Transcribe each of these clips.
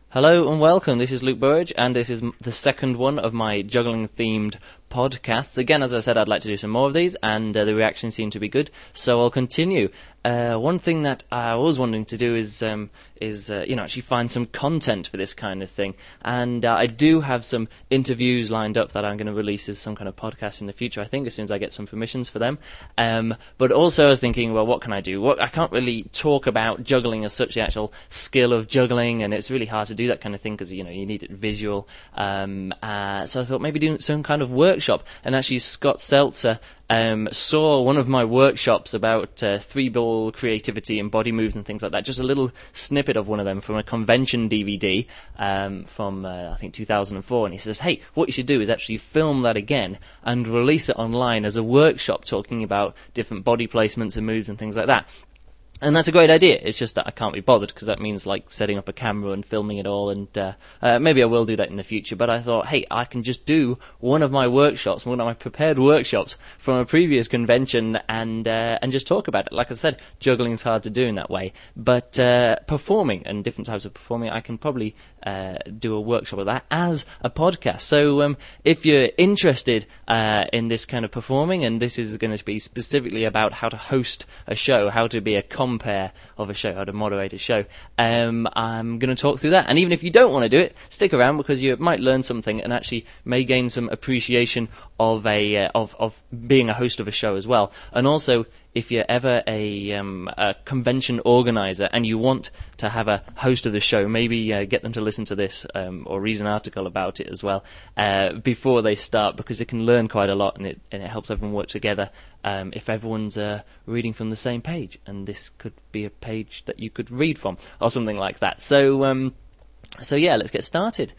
Hello and welcome. This is Luke Burridge, and this is the second one of my juggling-themed podcasts. Again, as I said, I'd like to do some more of these, and the reactions seem to be good, so I'll continue. One thing that I was wanting to do is actually find some content for this kind of thing, and I do have some interviews lined up that I'm going to release as some kind of podcast in the future. I think as soon as I get some permissions for them. But also, I was thinking, well, what can I do? I can't really talk about juggling as such, the actual skill of juggling, and it's really hard to do that kind of thing because you need it visual. So I thought maybe doing some kind of workshop, and actually Scott Seltzer saw one of my workshops about three-ball creativity and body moves and things like that, just a little snippet of one of them from a convention DVD from, I think, 2004, and he says, hey, what you should do is actually film that again and release it online as a workshop talking about different body placements and moves and things like that. And that's a great idea. It's just that I can't be bothered because that means like setting up a camera and filming it all, and maybe I will do that in the future. But I thought, hey, I can just do one of my workshops, one of my prepared workshops from a previous convention, and just talk about it. Like I said, juggling's hard to do in that way, but performing and different types of performing, I can probably do a workshop of that as a podcast. So if you're interested in this kind of performing, and this is going to be specifically about how to host a show, how to be a compare of a show, how to moderate a show, I'm going to talk through that. And even if you don't want to do it, stick around because you might learn something and actually may gain some appreciation of of being a host of a show as well. And also, if you're ever a convention organizer and you want to have a host of the show, maybe get them to listen to this or read an article about it as well before they start, because they can learn quite a lot, and it helps everyone work together if everyone's reading from the same page. And this could be a page that you could read from or something like that. So yeah, let's get started.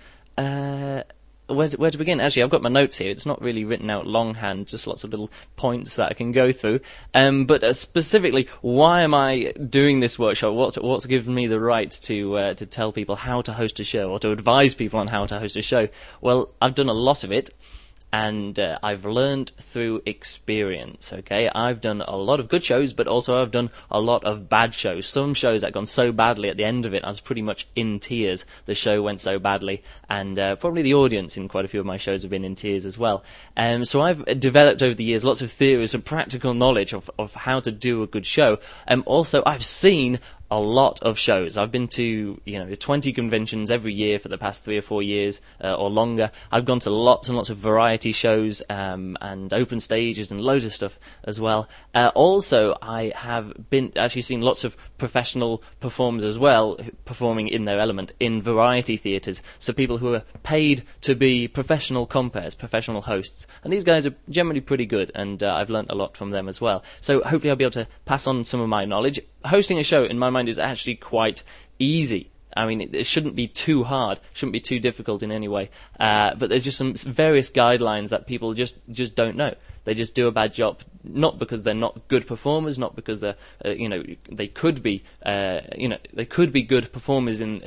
Where to begin? Actually, I've got my notes here. It's not really written out longhand, just lots of little points that I can go through. But specifically, why am I doing this workshop? What's given me the right to tell people how to host a show, or to advise people on how to host a show? Well, I've done a lot of it, and I've learned through experience, okay? I've done a lot of good shows, but also I've done a lot of bad shows. Some shows that have gone so badly at the end of it, I was pretty much in tears. The show went so badly, and probably the audience in quite a few of my shows have been in tears as well. So I've developed over the years lots of theories and practical knowledge of how to do a good show. Also, I've seen a lot of shows. I've been to 20 conventions every year for the past 3 or 4 years or longer. I've gone to lots and lots of variety shows and open stages and loads of stuff as well. Also, I have actually seen lots of professional performers as well, performing in their element in variety theatres. So people who are paid to be professional compares, professional hosts. And these guys are generally pretty good, and I've learnt a lot from them as well. So hopefully I'll be able to pass on some of my knowledge. Hosting a show, in my mind, is actually quite easy. I mean, it shouldn't be too hard, shouldn't be too difficult in any way. But there's just some various guidelines that people just don't know. They just do a bad job, not because they're not good performers, not because they're, they could be, they could be good performers in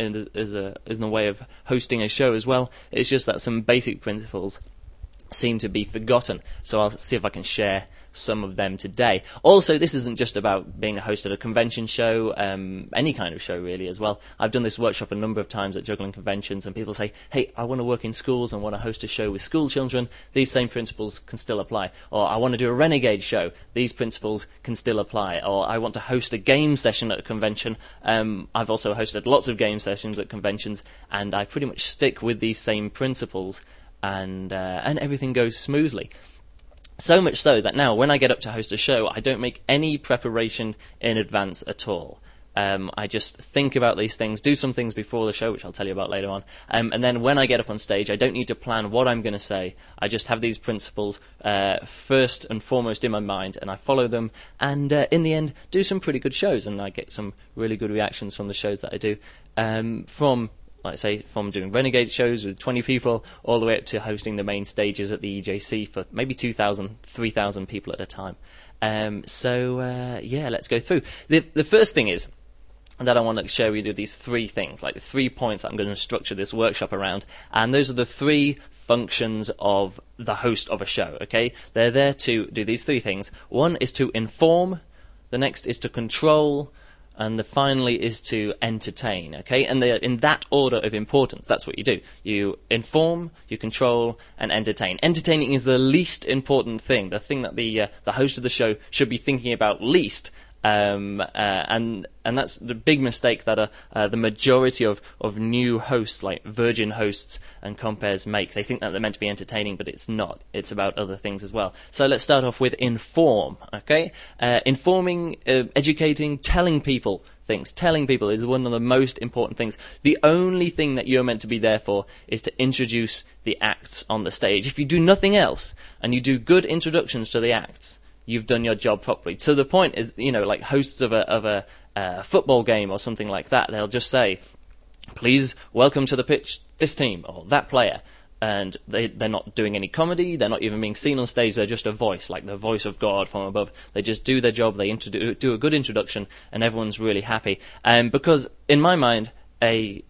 a way of hosting a show as well. It's just that some basic principles seem to be forgotten. So I'll see if I can share some of them today. Also, this isn't just about being a host at a convention show, any kind of show really as well. I've done this workshop a number of times at juggling conventions, and people say, hey, I want to work in schools and want to host a show with school children. These same principles can still apply. Or I want to do a renegade show. These principles can still apply. Or I want to host a game session at a convention. I've also hosted lots of game sessions at conventions, and I pretty much stick with these same principles, and everything goes smoothly. So much so that now, when I get up to host a show, I don't make any preparation in advance at all. I just think about these things, do some things before the show, which I'll tell you about later on, and then when I get up on stage, I don't need to plan what I'm going to say. I just have these principles first and foremost in my mind, and I follow them, and in the end, do some pretty good shows, and I get some really good reactions from the shows that I do, from doing renegade shows with 20 people all the way up to hosting the main stages at the EJC for maybe 2,000, 3,000 people at a time. Let's go through. The first thing is that I want to share with you these 3 things, like the 3 points that I'm going to structure this workshop around, and those are the 3 functions of the host of a show, okay? They're there to do these 3 things. One is to inform, the next is to control, and the finally is to entertain, okay? And they're in that order of importance. That's what you do. You inform, you control, and entertain. Entertaining is the least important thing, the thing that the host of the show should be thinking about least. And that's the big mistake that the majority of new hosts, like Virgin hosts and compares, make. They think that they're meant to be entertaining, but it's not. It's about other things as well. So let's start off with inform, okay? Informing, educating, telling people things. Telling people is one of the most important things. The only thing that you're meant to be there for is to introduce the acts on the stage. If you do nothing else, and you do good introductions to the acts, you've done your job properly. To the point is, like hosts of a football game or something like that, they'll just say, please welcome to the pitch this team or that player. And they're not doing any comedy, they're not even being seen on stage, they're just a voice, like the voice of God from above. They just do their job, they do a good introduction, and everyone's really happy. Because, in my mind, an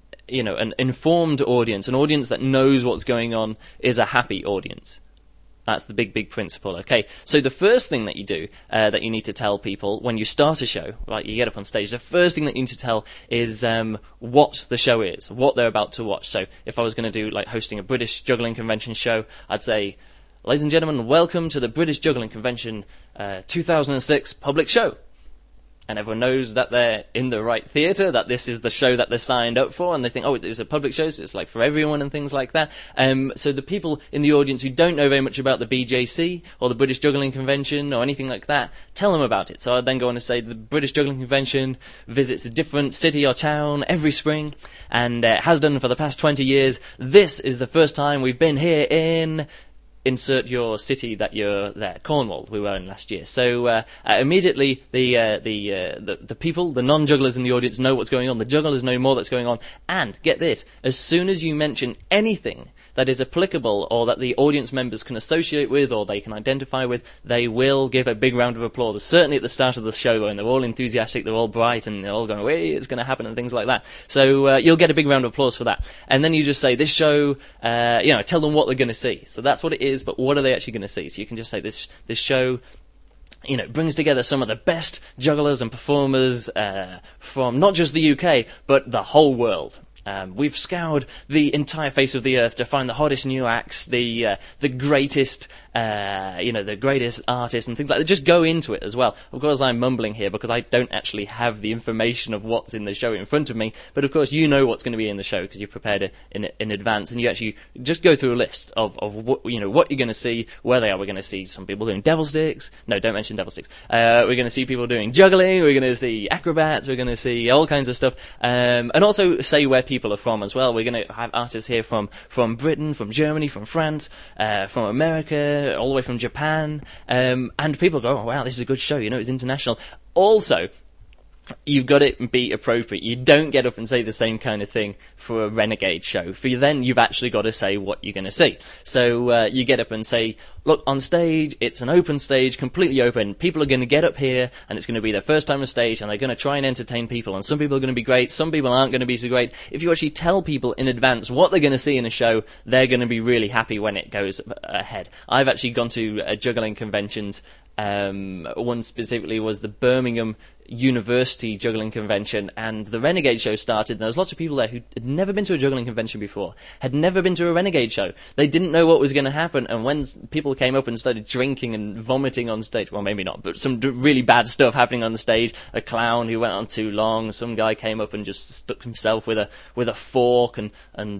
informed audience, an audience that knows what's going on, is a happy audience. That's the big principle, okay? So the first thing that you do, that you need to tell people when you start a show, like you get up on stage, the first thing that you need to tell is what the show is, what they're about to watch. So if I was going to do, like, hosting a British Juggling Convention show, I'd say, ladies and gentlemen, welcome to the British Juggling Convention 2006 public show. And everyone knows that they're in the right theatre, that this is the show that they're signed up for, and they think, oh, it's a public show, so it's like for everyone and things like that. So the people in the audience who don't know very much about the BJC or the British Juggling Convention or anything like that, tell them about it. So I'd then go on to say the British Juggling Convention visits a different city or town every spring, and has done for the past 20 years. This is the first time we've been here in... insert your city that you're there. Cornwall, we were in last year. So immediately the people, the non-jugglers in the audience know what's going on. The jugglers know more that's going on. And get this, as soon as you mention anything that is applicable or that the audience members can associate with or they can identify with, they will give a big round of applause. Certainly at the start of the show when they're all enthusiastic, they're all bright and they're all going, hey, it's going to happen and things like that. So you'll get a big round of applause for that. And then you just say, this show, tell them what they're going to see. So that's what it is, but what are they actually going to see? So you can just say this show brings together some of the best jugglers and performers from not just the UK, but the whole world. We've scoured the entire face of the earth to find the hottest new acts, the greatest, the greatest artists and things like that. Just go into it as well. Of course, I'm mumbling here because I don't actually have the information of what's in the show in front of me. But of course, you know what's going to be in the show because you've prepared it in advance, and you actually just go through a list of what what you're going to see, where they are. We're going to see some people doing devil sticks. No, don't mention devil sticks. We're going to see people doing juggling. We're going to see acrobats. We're going to see all kinds of stuff, and also say where people are from as well. We're going to have artists here from Britain, from Germany, from France, from America, all the way from Japan, and people go, oh, wow, this is a good show, it's international. Also, you've got to be appropriate. You don't get up and say the same kind of thing for a Renegade show. Then you've actually got to say what you're going to see. So you get up and say, look, on stage, it's an open stage, completely open. People are going to get up here, and it's going to be their first time on stage, and they're going to try and entertain people. And some people are going to be great, some people aren't going to be so great. If you actually tell people in advance what they're going to see in a show, they're going to be really happy when it goes ahead. I've actually gone to juggling conventions. One specifically was the Birmingham University Juggling Convention, and the Renegade show started, and there was lots of people there who had never been to a juggling convention before, had never been to a Renegade show. They didn't know what was going to happen, and when people came up and started drinking and vomiting on stage, well, maybe not, but some really bad stuff happening on the stage, a clown who went on too long, some guy came up and just stuck himself with a fork, and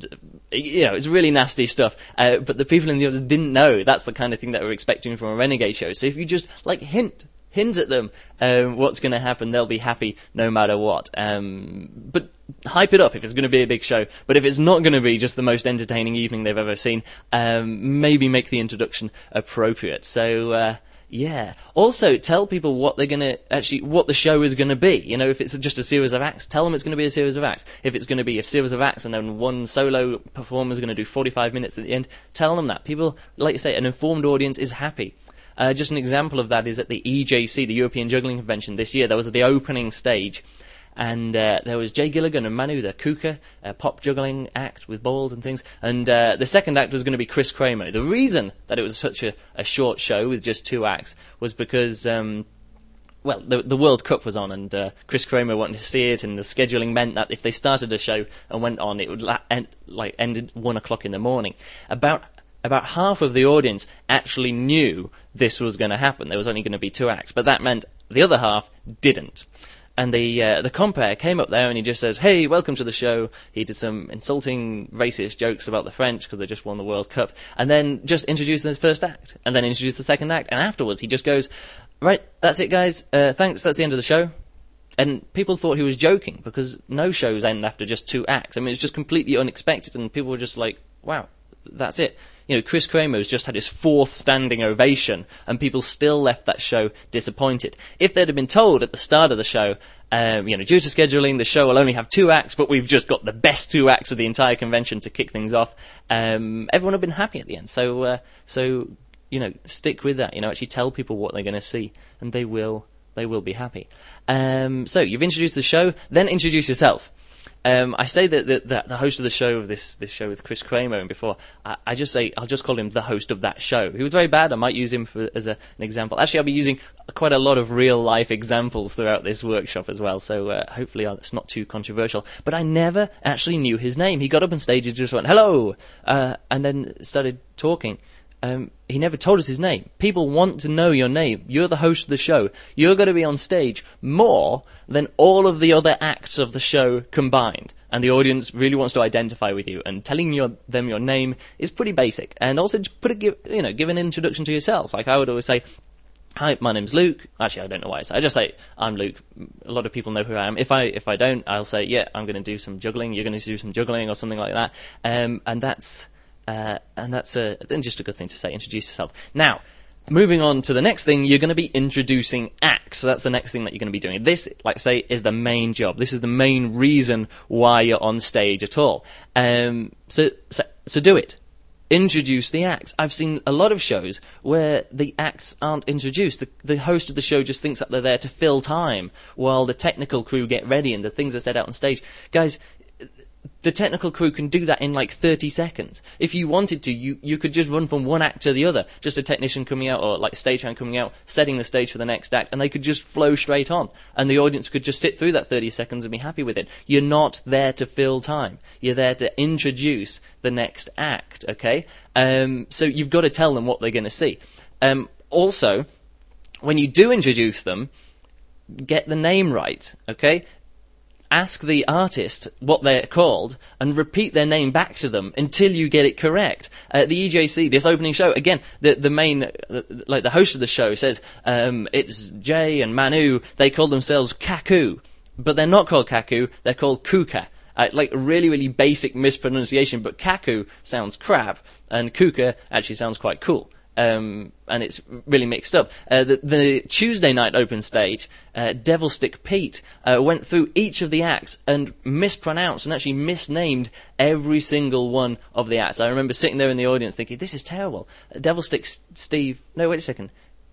it's really nasty stuff. But the people in the audience didn't know. That's the kind of thing that we're expecting from a Renegade show. So if you just, hint at them what's going to happen, they'll be happy no matter what. But hype it up if it's going to be a big show. But if it's not going to be just the most entertaining evening they've ever seen, maybe make the introduction appropriate. So, yeah. Also, tell people what the show is going to be. If it's just a series of acts, tell them it's going to be a series of acts. If it's going to be a series of acts and then one solo performer is going to do 45 minutes at the end, tell them that. People, like you say, an informed audience is happy. Just an example of that is at the EJC, the European Juggling Convention this year. There was the opening stage, and there was Jay Gilligan and Manu, the Kuka, a pop juggling act with balls and things, and the second act was going to be Chris Kramer. The reason that it was such a short show with just two acts was because well, the World Cup was on, and Chris Kramer wanted to see it, and the scheduling meant that if they started a show and went on, it would ended 1 o'clock in the morning. About half of the audience actually knew this was going to happen. There was only going to be 2 acts, but that meant the other half didn't. And the compere came up there and he just says, "Hey, welcome to the show." He did some insulting, racist jokes about the French because they just won the World Cup, and then just introduced the first act, and then introduced the second act, and afterwards he just goes, "Right, that's it, guys. Thanks, that's the end of the show." And people thought he was joking because no shows end after just 2 acts. I mean, it's just completely unexpected, and people were just like, "Wow, that's it." You know, Chris Kramer's just had his 4th standing ovation, and people still left that show disappointed. If they'd have been told at the start of the show, due to scheduling, the show will only have 2 acts, but we've just got the best 2 acts of the entire convention to kick things off, everyone would have been happy at the end. So stick with that. Actually tell people what they're going to see, and they will be happy. So you've introduced the show, then introduce yourself. I say that the host of the show, of this show with Chris Kramer, and before, I'll just call him the host of that show. He was very bad. I might use him as an example. Actually, I'll be using quite a lot of real-life examples throughout this workshop as well, so hopefully it's not too controversial. But I never actually knew his name. He got up on stage and just went, "Hello," and then started talking. He never told us his name. People want to know your name. You're the host of the show. You're going to be on stage more than all of the other acts of the show combined. And the audience really wants to identify with you. And telling them your name is pretty basic. And also give an introduction to yourself. Like I would always say, "Hi, my name's Luke." Actually, I don't know why I say. I just say, "I'm Luke." A lot of people know who I am. If I don't, I'll say, "Yeah, I'm going to do some juggling. You're going to do some juggling," or something like that. And that's then just a good thing to say. Introduce yourself. Now, moving on to the next thing, you're going to be introducing acts. So that's the next thing that you're going to be doing. This, like I say, is the main job. This is the main reason why you're on stage at all. So do it. Introduce the acts. I've seen a lot of shows where the acts aren't introduced. The host of the show just thinks that they're there to fill time while the technical crew get ready and the things are said out on stage. Guys, the technical crew can do that in like 30 seconds. If you wanted to, you could just run from one act to the other. Just a technician coming out, or like a stagehand coming out, setting the stage for the next act, and they could just flow straight on. And the audience could just sit through that 30 seconds and be happy with it. You're not there to fill time. You're there to introduce the next act, okay? So you've got to tell them what they're going to see. Also, when you do introduce them, get the name right, okay? Ask the artist what they're called and repeat their name back to them until you get it correct. The EJC, this opening show, again, the main, the host of the show says, it's Jay and Manu. They call themselves Kaku, but they're not called Kaku. They're called Kuka. Really, really basic mispronunciation, but Kaku sounds crap and Kuka actually sounds quite cool. And it's really mixed up. The Tuesday night open stage, Devilstick Pete went through each of the acts and mispronounced and actually misnamed every single one of the acts. I remember sitting there in the audience thinking, this is terrible. Devilstick Steve... No, wait a second.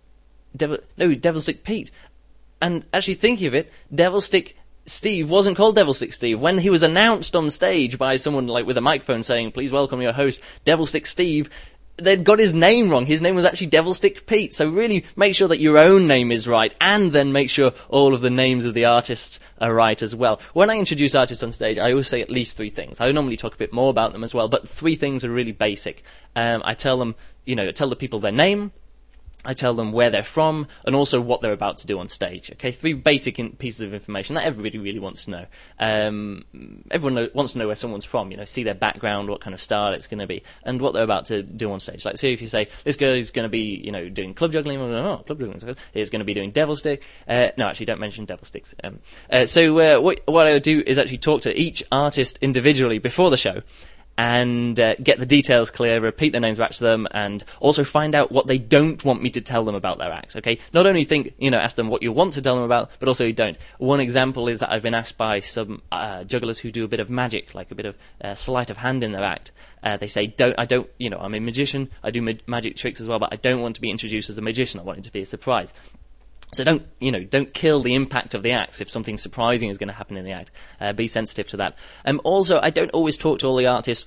Devilstick Pete. And actually thinking of it, Devilstick Steve wasn't called Devilstick Steve. When he was announced on stage by someone with a microphone saying, "Please welcome your host, Devilstick Steve," they'd got his name wrong. His name was actually Devilstick Pete. So really make sure that your own name is right, and then make sure all of the names of the artists are right as well. When I introduce artists on stage, I always say at least 3 things. I normally talk a bit more about them as well, but 3 things are really basic. I tell them, tell the people their name, I tell them where they're from, and also what they're about to do on stage. Okay, 3 basic pieces of information that everybody really wants to know. Everyone wants to know where someone's from, see their background, what kind of style it's going to be, and what they're about to do on stage. Like, say if you say, this girl is going to be, doing club juggling, club juggling is going to be doing devil stick. No, actually, don't mention devil sticks. So what I would do is actually talk to each artist individually before the show, and get the details clear, repeat their names back to them, and also find out what they don't want me to tell them about their act, okay? Not only ask them what you want to tell them about, but also you don't. One example is that I've been asked by some jugglers who do a bit of magic, like a bit of sleight of hand in their act. They say, I'm a magician, I do magic tricks as well, but I don't want to be introduced as a magician, I want it to be a surprise. So don't kill the impact of the acts if something surprising is going to happen in the act. Be sensitive to that. Also, I don't always talk to all the artists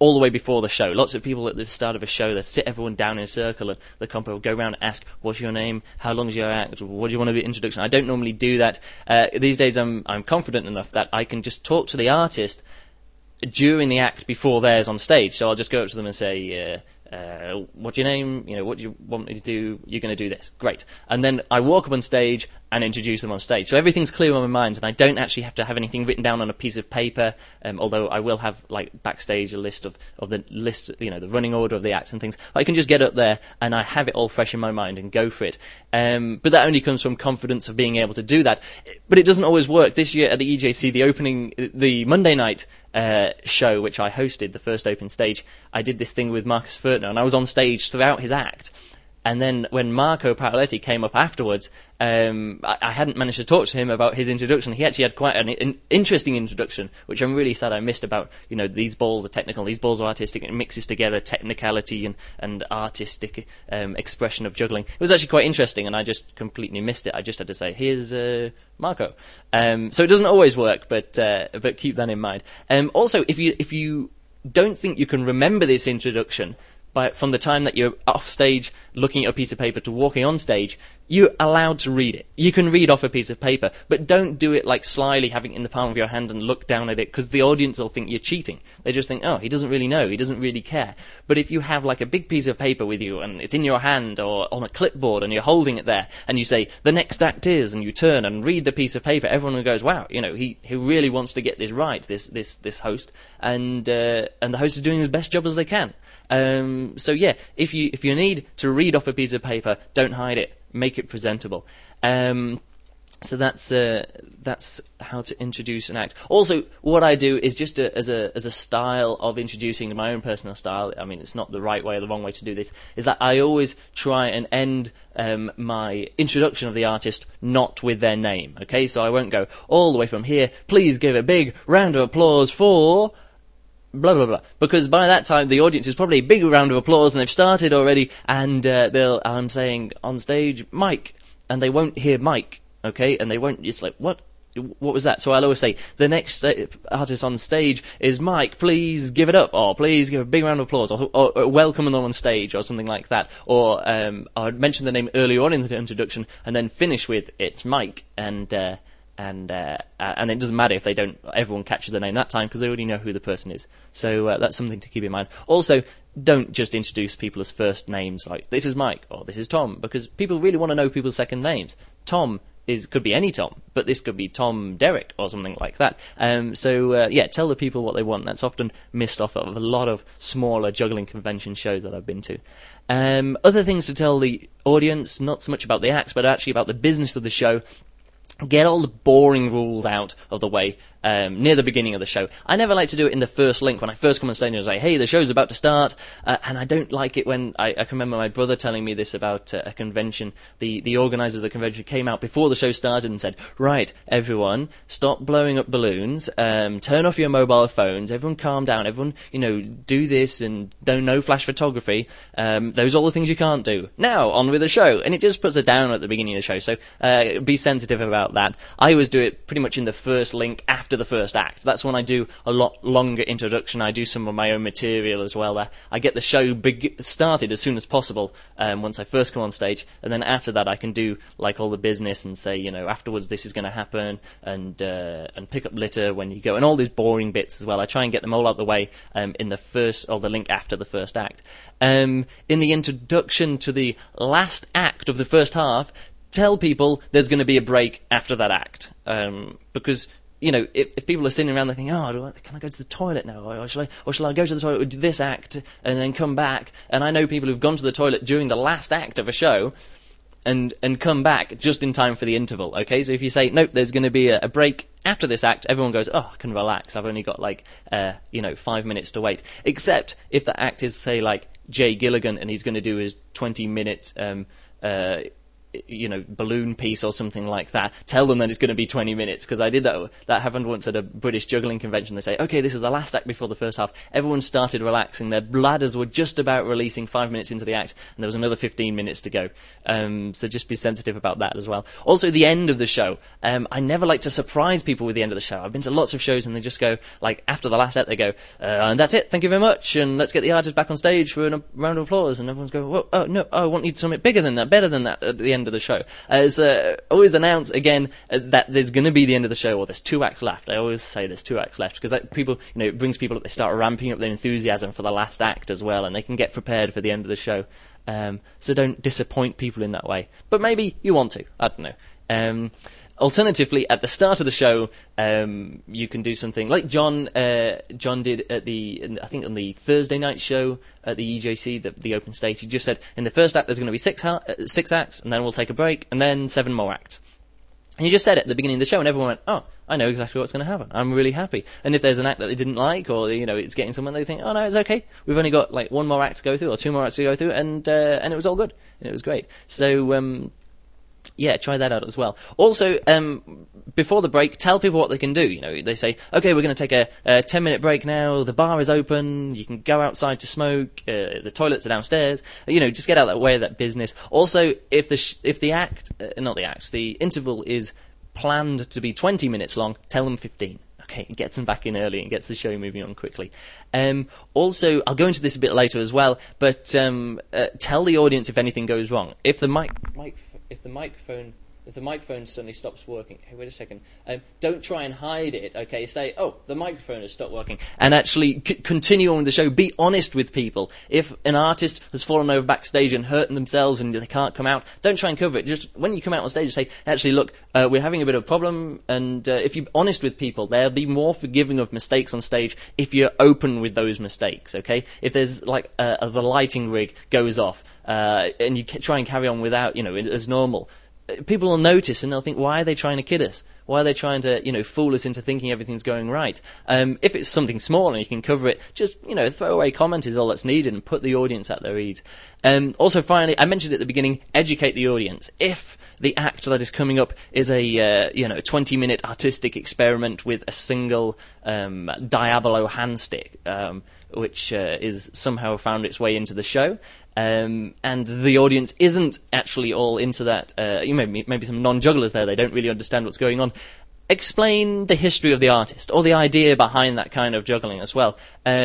all the way before the show. Lots of people at the start of a show, they sit everyone down in a circle, and the compo will go around and ask, what's your name? How long's your act? What do you want to be introduction? I don't normally do that. These days I'm confident enough that I can just talk to the artist during the act before theirs on stage. So I'll just go up to them and say, what's your name? You know, what do you want me to do? You're going to do this. Great. And then I walk up on stage and introduce them on stage. So everything's clear on my mind, and I don't actually have to have anything written down on a piece of paper, although I will have, like, backstage a list of the list, you know, the running order of the acts and things. I can just get up there, and I have it all fresh in my mind and go for it. But that only comes from confidence of being able to do that. But it doesn't always work. This year at the EJC, the Monday night show, which I hosted, the first open stage, I did this thing with Marcus Furtner, and I was on stage throughout his act. And then when Marco Paoletti came up afterwards, I hadn't managed to talk to him about his introduction. He actually had quite an interesting introduction, which I'm really sad I missed, about, you know, these balls are technical, these balls are artistic, and it mixes together technicality and artistic expression of juggling. It was actually quite interesting, and I just completely missed it. I just had to say, here's Marco. So it doesn't always work, but keep that in mind. Also, if you don't think you can remember this introduction, from the time that you're off stage looking at a piece of paper to walking on stage, you're allowed to read it. You can read off a piece of paper, but don't do it like slyly, having it in the palm of your hand and look down at it, because the audience will think you're cheating. They just think, oh, he doesn't really know, he doesn't really care. But if you have like a big piece of paper with you, and it's in your hand or on a clipboard, and you're holding it there, and you say, the next act is, and you turn and read the piece of paper, everyone goes, wow, you know, he really wants to get this right, this host, and the host is doing his best job as they can. So yeah, if you need to read off a piece of paper, don't hide it. Make it presentable. So that's how to introduce an act. Also, what I do is just as a style of introducing my own personal style. I mean, it's not the right way or the wrong way to do this. Is that I always try and end my introduction of the artist not with their name. Okay, so I won't go all the way from here. Please give a big round of applause for blah blah blah, because by that time the audience is probably a big round of applause and they've started already, and I'm saying on stage Mike, and they won't hear Mike, okay, and they won't. It's like, what was that? So I'll always say the next artist on stage is Mike. Please give it up, or please give a big round of applause, or welcome them on stage, or something like that. Or I'd mention the name earlier on in the introduction and then finish with it's Mike, and it doesn't matter if everyone catches the name that time, because they already know who the person is. So that's something to keep in mind. Also, don't just introduce people as first names, like this is Mike or this is Tom, because people really want to know people's second names. Tom could be any Tom, but this could be Tom Derrick or something like that. Tell the people what they want. That's often missed off of a lot of smaller juggling convention shows that I've been to. Other things to tell the audience, not so much about the acts, but actually about the business of the show. Get all the boring rules out of the way near the beginning of the show. I never like to do it in the first link. When I first come on stage and say, hey, the show's about to start, and I don't like it when I can remember my brother telling me this about a convention. The organisers of the convention came out before the show started and said, right, everyone, stop blowing up balloons, turn off your mobile phones, everyone calm down, everyone, do this, and no flash photography. Those are all the things you can't do. Now, on with the show. And it just puts it down at the beginning of the show, so be sensitive about that. I always do it pretty much in the first link after the first act. That's when I do a lot longer introduction. I do some of my own material as well. I get the show started as soon as possible once I first come on stage, and then after that I can do like all the business and say, afterwards this is going to happen, and pick up litter when you go, and all these boring bits as well. I try and get them all out of the way in the first, or the link after the first act. In the introduction to the last act of the first half, tell people there's going to be a break after that act, because if people are sitting around, they think, can I go to the toilet now, or shall I go to the toilet with this act and then come back? And I know people who've gone to the toilet during the last act of a show and come back just in time for the interval. Okay, so if you say, nope, there's going to be a break after this act, everyone goes, I can relax. I've only got 5 minutes to wait. Except if the act is, say, like Jay Gilligan, and he's going to do his 20-minute balloon piece or something like that, tell them that it's going to be 20 minutes, because I did that. That happened once at a British juggling convention. They say, okay, this is the last act before the first half. Everyone started relaxing. Their bladders were just about releasing 5 minutes into the act, and there was another 15 minutes to go. So just be sensitive about that as well. Also, the end of the show. I never like to surprise people with the end of the show. I've been to lots of shows and they just go, like, after the last act, they go, and that's it, thank you very much, and let's get the artist back on stage for a round of applause, and everyone's going, well, oh, no, I want you to something bigger than that, better than that at the end of the show. Always announce again that there's going to be the end of the show, or there's 2 acts left. I always say there's 2 acts left, because people, it brings people up, they start ramping up their enthusiasm for the last act as well, and they can get prepared for the end of the show. So don't disappoint people in that way. But maybe you want to, I don't know. Alternatively, at the start of the show, you can do something like John did at I think on the Thursday night show at the EJC, the open stage. He just said, in the first act there's going to be 6 acts, and then we'll take a break, and then 7 more acts. And he just said it at the beginning of the show, and everyone went, oh, I know exactly what's going to happen. I'm really happy. And if there's an act that they didn't like, or it's getting someone, they think, oh no, it's okay. We've only got like 1 more act to go through, or 2 more acts to go through, and it was all good, and it was great. So yeah, try that out as well. Also, before the break, tell people what they can do. They say, okay, we're going to take a 10-minute break now. The bar is open. You can go outside to smoke. The toilets are downstairs. Just get out that way of that business. Also, if the interval is planned to be 20 minutes long, tell them 15. Okay, it gets them back in early and gets the show moving on quickly. Also, I'll go into this a bit later as well, but tell the audience if anything goes wrong. If the microphone suddenly stops working, hey, wait a second, don't try and hide it, okay? Say, oh, the microphone has stopped working, and actually continue on with the show. Be honest with people. If an artist has fallen over backstage and hurt themselves and they can't come out, don't try and cover it. Just when you come out on stage, say, actually, look, we're having a bit of a problem, and if you're honest with people, they'll be more forgiving of mistakes on stage if you're open with those mistakes, okay? If there's, like, the lighting rig goes off, and you try and carry on without, as normal, people will notice and they'll think, why are they trying to kid us? Why are they trying to, fool us into thinking everything's going right? If it's something small and you can cover it, just, throwaway comment is all that's needed and put the audience at their ease. Also, finally, I mentioned at the beginning, educate the audience. If the act that is coming up is a 20-minute artistic experiment with a single Diabolo hand stick, which is somehow found its way into the show, and the audience isn't actually all into that. Maybe some non-jugglers there, they don't really understand what's going on. Explain the history of the artist, or the idea behind that kind of juggling as well.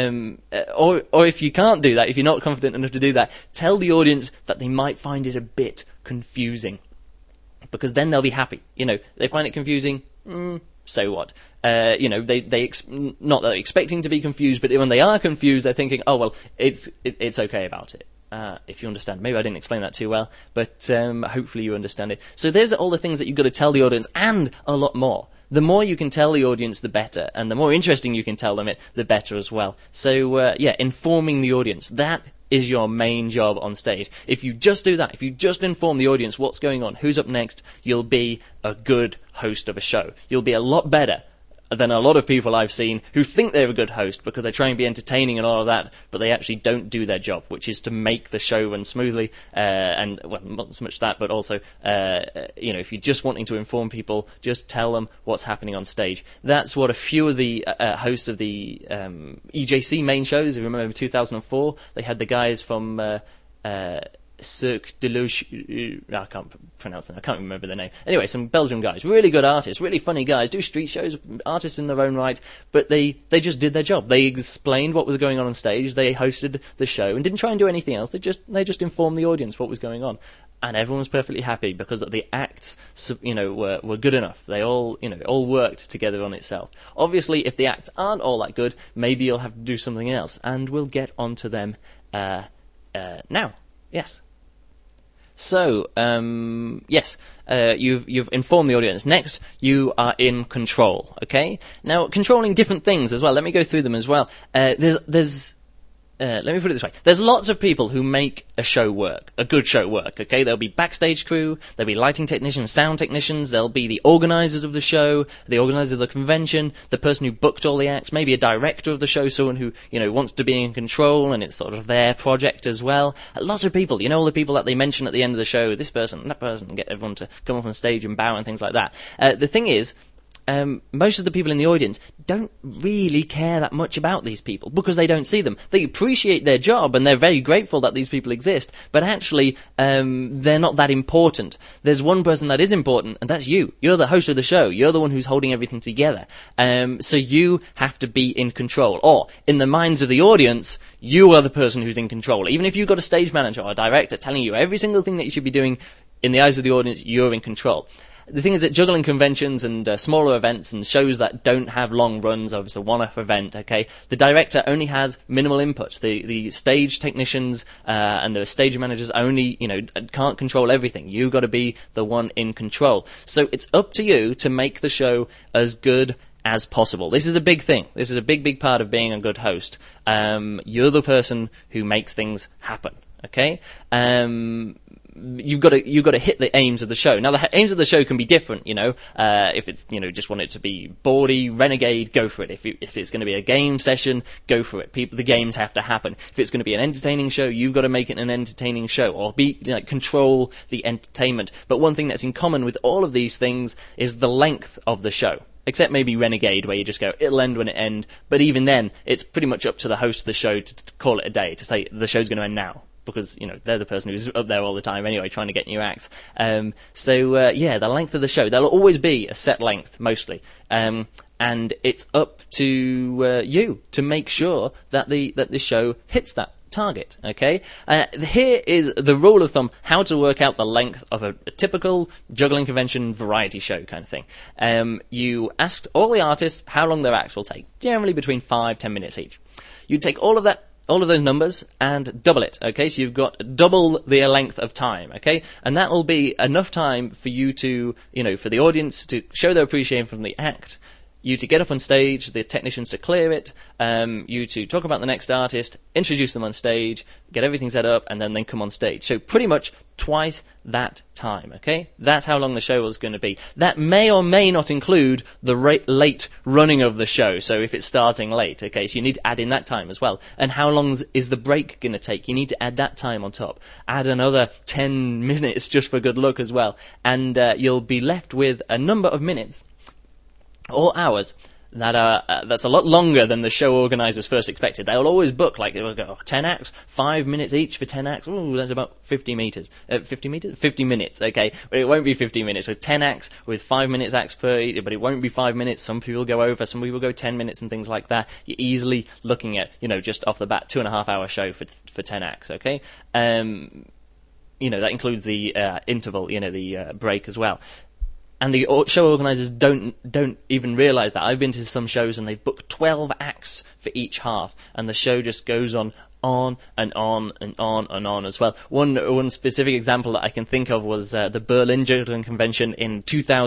Or if you can't do that, if you're not confident enough to do that, tell the audience that they might find it a bit confusing. Because then they'll be happy. They find it confusing, so what? Not that they're expecting to be confused, but when they are confused, they're thinking, oh, well, it's okay about it. If you understand. Maybe I didn't explain that too well, but hopefully you understand it. So those are all the things that you've got to tell the audience, and a lot more. The more you can tell the audience, the better, and the more interesting you can tell them it, the better as well. So, informing the audience, that is your main job on stage. If you just do that, if you just inform the audience what's going on, who's up next, you'll be a good host of a show. You'll be a lot better than a lot of people I've seen who think they're a good host because they try and be entertaining and all of that, but they actually don't do their job, which is to make the show run smoothly, and, well, not so much that, but also, if you're just wanting to inform people, just tell them what's happening on stage. That's what a few of the hosts of the EJC main shows, if you remember 2004, they had the guys from Cirque de I can't pronounce it. I can't remember their name. Anyway, some Belgian guys, really good artists, really funny guys, do street shows, artists in their own right, but they just did their job. They explained what was going on stage, they hosted the show, and didn't try and do anything else. They just informed the audience what was going on. And everyone was perfectly happy because the acts, were good enough. They all worked together on itself. Obviously, if the acts aren't all that good, maybe you'll have to do something else, and we'll get onto them now. Yes. So, you've informed the audience. Next, you are in control, okay? Now, controlling different things as well. Let me go through them as well. There's let me put it this way. There's lots of people who make a show work, a good show work, okay? There'll be backstage crew, there'll be lighting technicians, sound technicians, there'll be the organisers of the show, the organiser of the convention, the person who booked all the acts, maybe a director of the show, someone who, wants to be in control and it's sort of their project as well. A lot of people, all the people that they mention at the end of the show, this person, that person, get everyone to come up on stage and bow and things like that. The thing is, most of the people in the audience don't really care that much about these people because they don't see them. They appreciate their job and they're very grateful that these people exist, but actually they're not that important. There's one person that is important, and that's you. You're the host of the show. You're the one who's holding everything together. So you have to be in control. Or, in the minds of the audience, you are the person who's in control. Even if you've got a stage manager or a director telling you every single thing that you should be doing, in the eyes of the audience, you're in control. The thing is that juggling conventions and smaller events and shows that don't have long runs, or it's a one-off event, okay, the director only has minimal input. The stage technicians and the stage managers only, can't control everything. You've got to be the one in control. So it's up to you to make the show as good as possible. This is a big thing. This is a big, big part of being a good host. You're the person who makes things happen, okay? You've got to hit the aims of the show. Now, the aims of the show can be different, if it's, just want it to be bawdy, renegade, go for it. If it's going to be a game session, go for it. The games have to happen. If it's going to be an entertaining show, you've got to make it an entertaining show, or control the entertainment. But one thing that's in common with all of these things is the length of the show. Except maybe Renegade, where you just go, it'll end when it ends. But even then, it's pretty much up to the host of the show to call it a day, to say the show's going to end now. Because, they're the person who's up there all the time anyway, trying to get new acts. The length of the show. There'll always be a set length, mostly. And it's up to you to make sure that the show hits that target, okay? Here is the rule of thumb, how to work out the length of a typical juggling convention variety show kind of thing. You ask all the artists how long their acts will take, generally between 5-10 minutes each. You take all of those numbers and double it, okay? So you've got double the length of time, okay? And that will be enough time for you to, for the audience to show their appreciation from the act, you to get up on stage, the technicians to clear it, you to talk about the next artist, introduce them on stage, get everything set up, and then come on stage. So pretty much twice that time, okay? That's how long the show is going to be. That may or may not include the late running of the show, so if it's starting late, okay? So you need to add in that time as well. And how long is the break going to take? You need to add that time on top. Add another 10 minutes just for good luck as well. And you'll be left with a number of minutes or hours that's a lot longer than the show organisers first expected. They'll always book, they'll go, 10 acts, 5 minutes each for 10 acts. Ooh, that's about 50 minutes, okay? But it won't be 50 minutes with 10 acts, with 5 minutes acts per each, but it won't be 5 minutes. Some people go over, some people go 10 minutes and things like that. You're easily looking at, just off the bat, 2.5 hour show for 10 acts, okay? That includes the interval, the break as well. And the show organisers don't even realise that. I've been to some shows and they've booked 12 acts for each half, and the show just goes on and on and on and on as well. One specific example that I can think of was the Berlin Juggling Convention in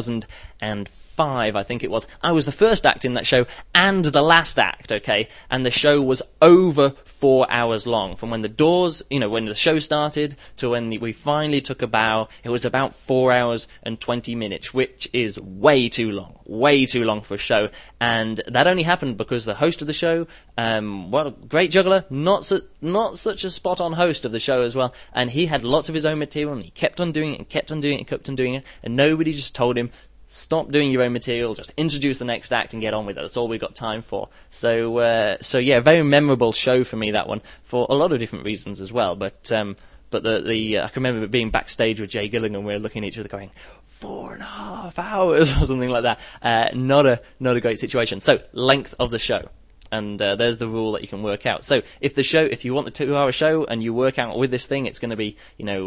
2005, I think it was. I was the first act in that show and the last act, okay? And the show was over 4 hours long. From when the doors, when the show started to when we finally took a bow, it was about 4 hours and 20 minutes, which is way too long for a show. And that only happened because the host of the show, great juggler, not such a spot-on host of the show as well, and he had lots of his own material, and he kept on doing it, and nobody just told him, stop doing your own material, just introduce the next act and get on with it. That's all we've got time for. So very memorable show for me, that one, for a lot of different reasons as well. But the I can remember being backstage with Jay Gillingham, we were looking at each other going, 4.5 hours or something like that. Not a great situation. So, length of the show. And there's the rule that you can work out. So, if you want the 2 hour show and you work out with this thing, it's going to be,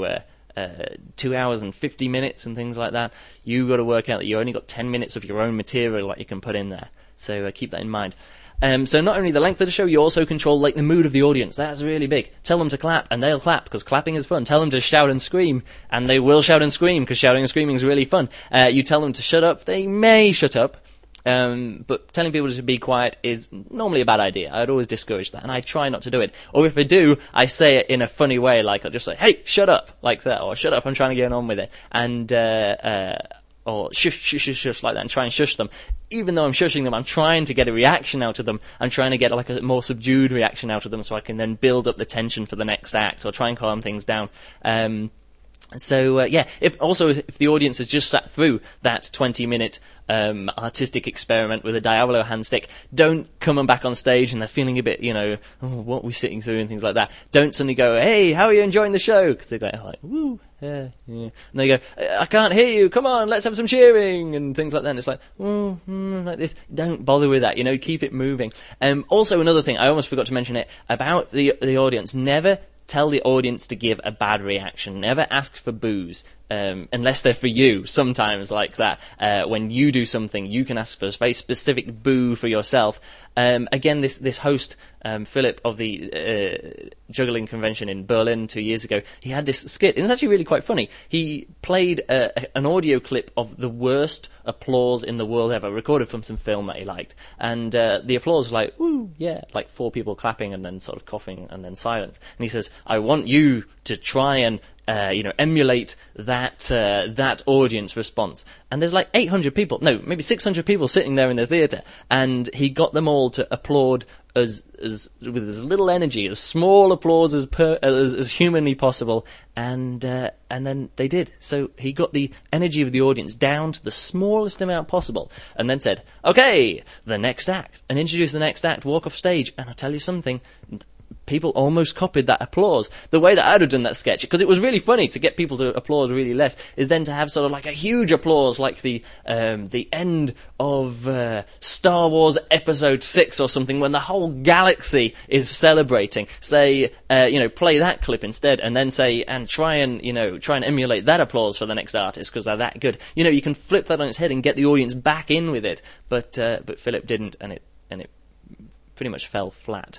2 hours and 50 minutes and things like that. You've got to work out that you only got 10 minutes of your own material that you can put in there. So keep that in mind. So not only the length of the show, you also control the mood of the audience. That's really big. Tell them to clap, and they'll clap, because clapping is fun. Tell them to shout and scream, and they will shout and scream, because shouting and screaming is really fun. You tell them to shut up, they may shut up. But telling people to be quiet is normally a bad idea. I'd always discourage that, and I try not to do it. Or if I do, I say it in a funny way, like I'll just say, "Hey, shut up," like that, or "Shut up, I'm trying to get on with it," and or shush, shush, shush, shush, like that, and try and shush them. Even though I'm shushing them, I'm trying to get a reaction out of them. I'm trying to get like a more subdued reaction out of them, so I can then build up the tension for the next act, or try and calm things down. If the audience has just sat through that 20-minute artistic experiment with a Diablo hand stick, don't come on back on stage and they're feeling a bit, what are we sitting through and things like that. Don't suddenly go, "Hey, how are you enjoying the show?" Because they're like, "Woo, yeah." And they go, "I can't hear you, come on, let's have some cheering," and things like that. And it's like, like this. Don't bother with that, keep it moving. Also, another thing, I almost forgot to mention it, about the audience, never tell the audience to give a bad reaction. Never ask for boos, unless they're for you. Sometimes like that, when you do something, you can ask for a very specific boo for yourself. Again, this host, Philip of the juggling convention in Berlin 2 years ago, he had this skit. It was actually really quite funny. He played an audio clip of the worst applause in the world ever, recorded from some film that he liked. And the applause was like, "Woo, yeah," like 4 people clapping and then sort of coughing and then silence. And he says, "I want you to try and emulate that audience response." And there's like 800 people, no, maybe 600 people sitting there in the theatre, and he got them all to applaud as with as little energy, as small applause as humanly possible, and then they did. So he got the energy of the audience down to the smallest amount possible, and then said, "Okay, the next act," and introduced the next act, walk off stage, and I'll tell you something, people almost copied that applause. The way that I'd have done that sketch, because it was really funny to get people to applaud really less, is then to have sort of like a huge applause, like the end of Star Wars Episode 6 or something, when the whole galaxy is celebrating. Say, play that clip instead, and then say, and try and emulate that applause for the next artist, because they're that good. You can flip that on its head and get the audience back in with it. But Philip didn't, and it pretty much fell flat.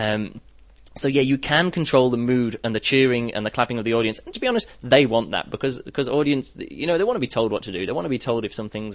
So yeah, you can control the mood and the cheering and the clapping of the audience. And to be honest, they want that because audience, they want to be told what to do. They want to be told if something's,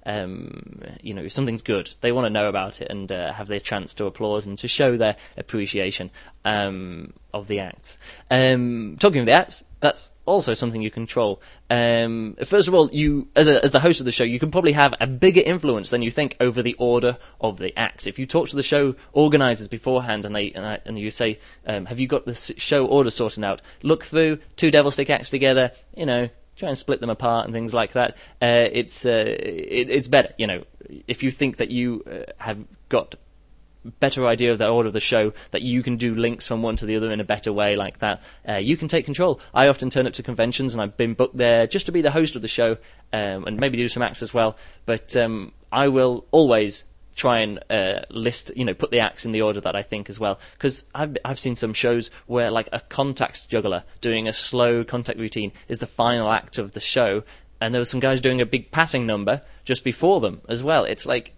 if something's good. They want to know about it and have their chance to applaud and to show their appreciation of the acts. Talking of the acts, that's also something you control. First of all, you, as the host of the show, you can probably have a bigger influence than you think over the order of the acts. If you talk to the show organisers beforehand and you say, "Have you got the show order sorted out? Look through 2 Devil Stick acts together, try and split them apart and things like that." It's better, if you think that you have got better idea of the order of the show, that you can do links from one to the other in a better way like that, you can take control. I often turn up to conventions and I've been booked there just to be the host of the show, and maybe do some acts as well, but I will always try and put the acts in the order that I think as well, because I've seen some shows where like a contact juggler doing a slow contact routine is the final act of the show, and there were some guys doing a big passing number just before them as well. It's like,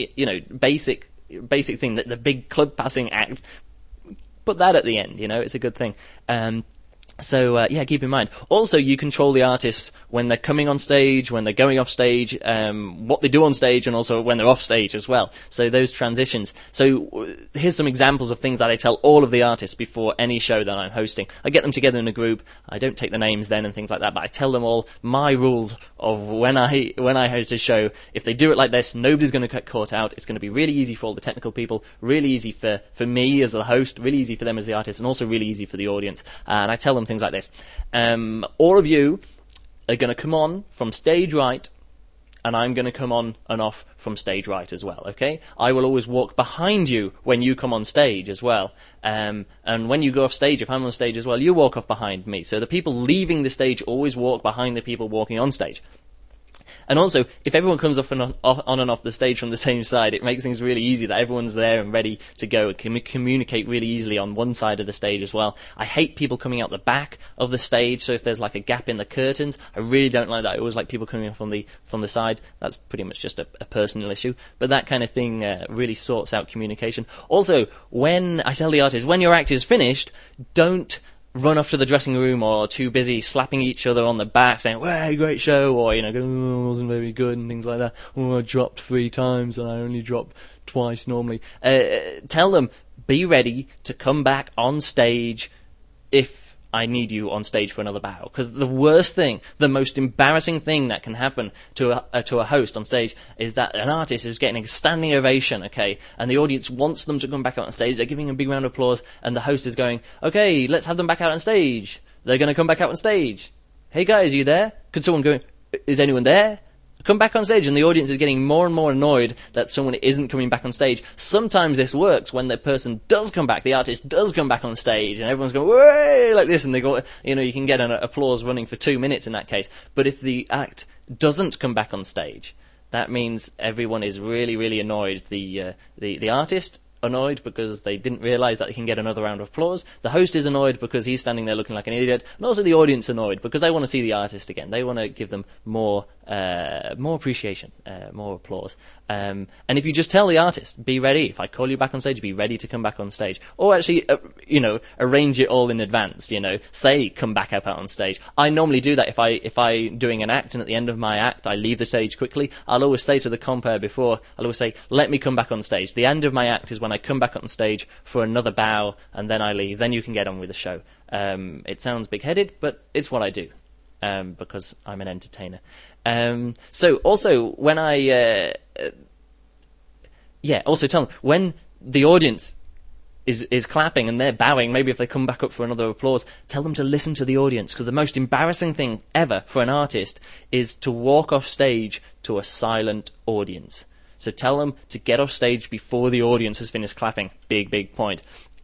basic thing, that the big club passing act, put that at the end, it's a good thing. So keep in mind. Also, you control the artists when they're coming on stage, when they're going off stage, what they do on stage, and also when they're off stage as well. So those transitions. So here's some examples of things that I tell all of the artists before any show that I'm hosting. I get them together in a group. I don't take the names then and things like that, but I tell them all my rules of when I host a show. If they do it like this, nobody's going to get caught out. It's going to be really easy for all the technical people, really easy for me as the host, really easy for them as the artist, and also really easy for the audience. And I tell them things like this. All of you are going to come on from stage right, and I'm going to come on and off from stage right as well, okay? I will always walk behind you when you come on stage as well. And when you go off stage, if I'm on stage as well, you walk off behind me. So the people leaving the stage always walk behind the people walking on stage. And also, if everyone comes on and off the stage from the same side, it makes things really easy that everyone's there and ready to go and can communicate really easily on one side of the stage as well. I hate people coming out the back of the stage, so if there's like a gap in the curtains, I really don't like that. I always like people coming from the side. That's pretty much just a personal issue. But that kind of thing really sorts out communication. Also, when I tell the artist, when your act is finished, don't run off to the dressing room or too busy slapping each other on the back saying, "Way, great show," or, go, "Oh, it wasn't very good," and things like that. "Oh, I dropped 3 times and I only drop twice normally." Tell them, be ready to come back on stage if I need you on stage for another bow. Because the worst thing, the most embarrassing thing that can happen to a host on stage is that an artist is getting a standing ovation, okay, and the audience wants them to come back out on stage. They're giving a big round of applause, and the host is going, "Okay, let's have them back out on stage." They're going to come back out on stage. "Hey guys, are you there?" Could someone go, "Is anyone there? Come back on stage," and the audience is getting more and more annoyed that someone isn't coming back on stage. Sometimes this works when the person does come back, the artist does come back on stage, and everyone's going, "Way!" like this, and they go, you can get an applause running for 2 minutes in that case. But if the act doesn't come back on stage, that means everyone is really, really annoyed. The artist annoyed because they didn't realise that they can get another round of applause. The host is annoyed because he's standing there looking like an idiot, and also the audience annoyed because they want to see the artist again. They want to give them more appreciation, more applause. And if you just tell the artist, be ready. If I call you back on stage, be ready to come back on stage. Or actually, arrange it all in advance. Say come back up out on stage. I normally do that if I'm doing an act, and at the end of my act I leave the stage quickly. I'll always say to the compere before, I'll always say, "Let me come back on stage." The end of my act is when I come back on stage for another bow, and then I leave. Then you can get on with the show. It sounds big-headed, but it's what I do. Because I'm an entertainer. So also when also tell them when the audience is clapping and they're bowing, maybe if they come back up for another applause, tell them to listen to the audience, because the most embarrassing thing ever for an artist is to walk off stage to a silent audience. So tell them to get off stage before the audience has finished clapping. Big point.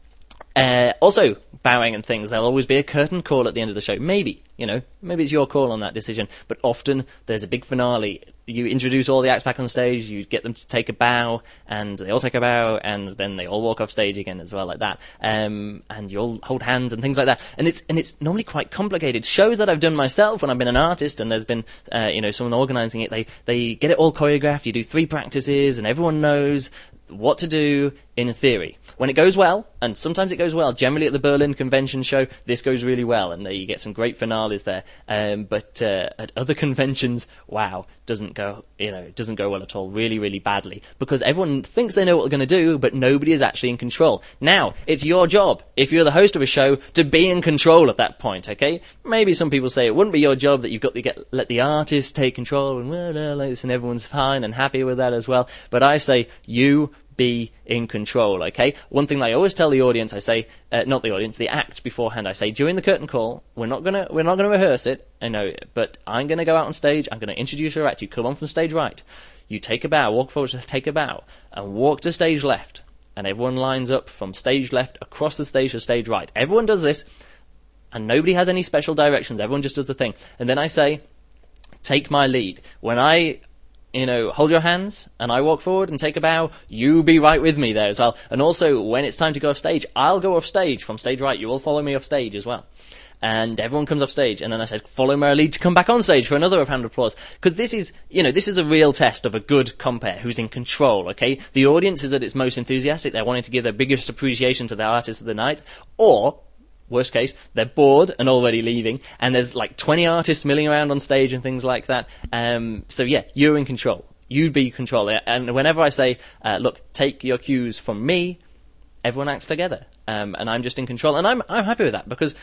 Also, bowing and things, there'll always be a curtain call at the end of the show. Maybe it's your call on that decision, but often there's a big finale. You introduce all the acts back on stage, you get them to take a bow, and they all take a bow, and then they all walk off stage again as well, like that. And you all hold hands and things like that. And it's normally quite complicated. Shows that I've done myself when I've been an artist and there's been, someone organising it, they get it all choreographed, you do 3 practices, and everyone knows what to do in theory. When it goes well, and sometimes it goes well, generally at the Berlin Convention show, this goes really well, and you get some great finales there. But at other conventions, wow, doesn't go well at all, really, really badly, because everyone thinks they know what they're going to do, but nobody is actually in control. Now, it's your job, if you're the host of a show, to be in control at that point, okay? Maybe some people say it wouldn't be your job, that you've got to let the artist take control, and like this, and everyone's fine and happy with that as well. But I say, you be in control, okay? One thing that I always tell the audience, I say, not the audience, the act beforehand, I say, during the curtain call, we're not gonna rehearse it, I know, but I'm gonna go out on stage, I'm gonna introduce your act, you come on from stage right, you take a bow, walk forward to take a bow, and walk to stage left, and everyone lines up from stage left across the stage to stage right. Everyone does this, and nobody has any special directions, everyone just does the thing. And then I say, take my lead. When I hold your hands, and I walk forward and take a bow, you be right with me there as well. And also, when it's time to go off stage, I'll go off stage from stage right, you will follow me off stage as well. And everyone comes off stage, and then I said, follow my lead to come back on stage for another round of applause. Because this is a real test of a good compere who's in control, okay? The audience is at its most enthusiastic, they're wanting to give their biggest appreciation to the artist of the night, or worst case, they're bored and already leaving, and there's like 20 artists milling around on stage and things like that. So yeah, you're in control. You be control. And whenever I say, look, take your cues from me, everyone acts together. And I'm just in control, and I'm happy with that, because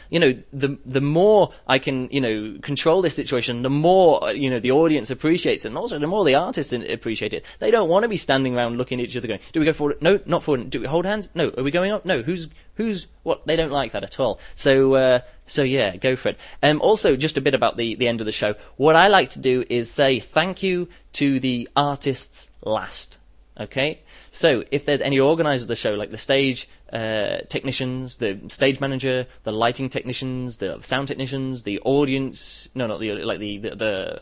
the more I can control this situation, the more the audience appreciates it, and also the more the artists appreciate it. They don't want to be standing around looking at each other going, do we go forward? No, not forward. Do we hold hands? No. Are we going up? No. Who's what? They don't like that at all. So yeah, go for it. Also, just a bit about the end of the show. What I like to do is say thank you to the artists last. Okay? So if there's any organizer of the show, like the stage technicians, the stage manager, the lighting technicians, the sound technicians, the audience, no, not the, like the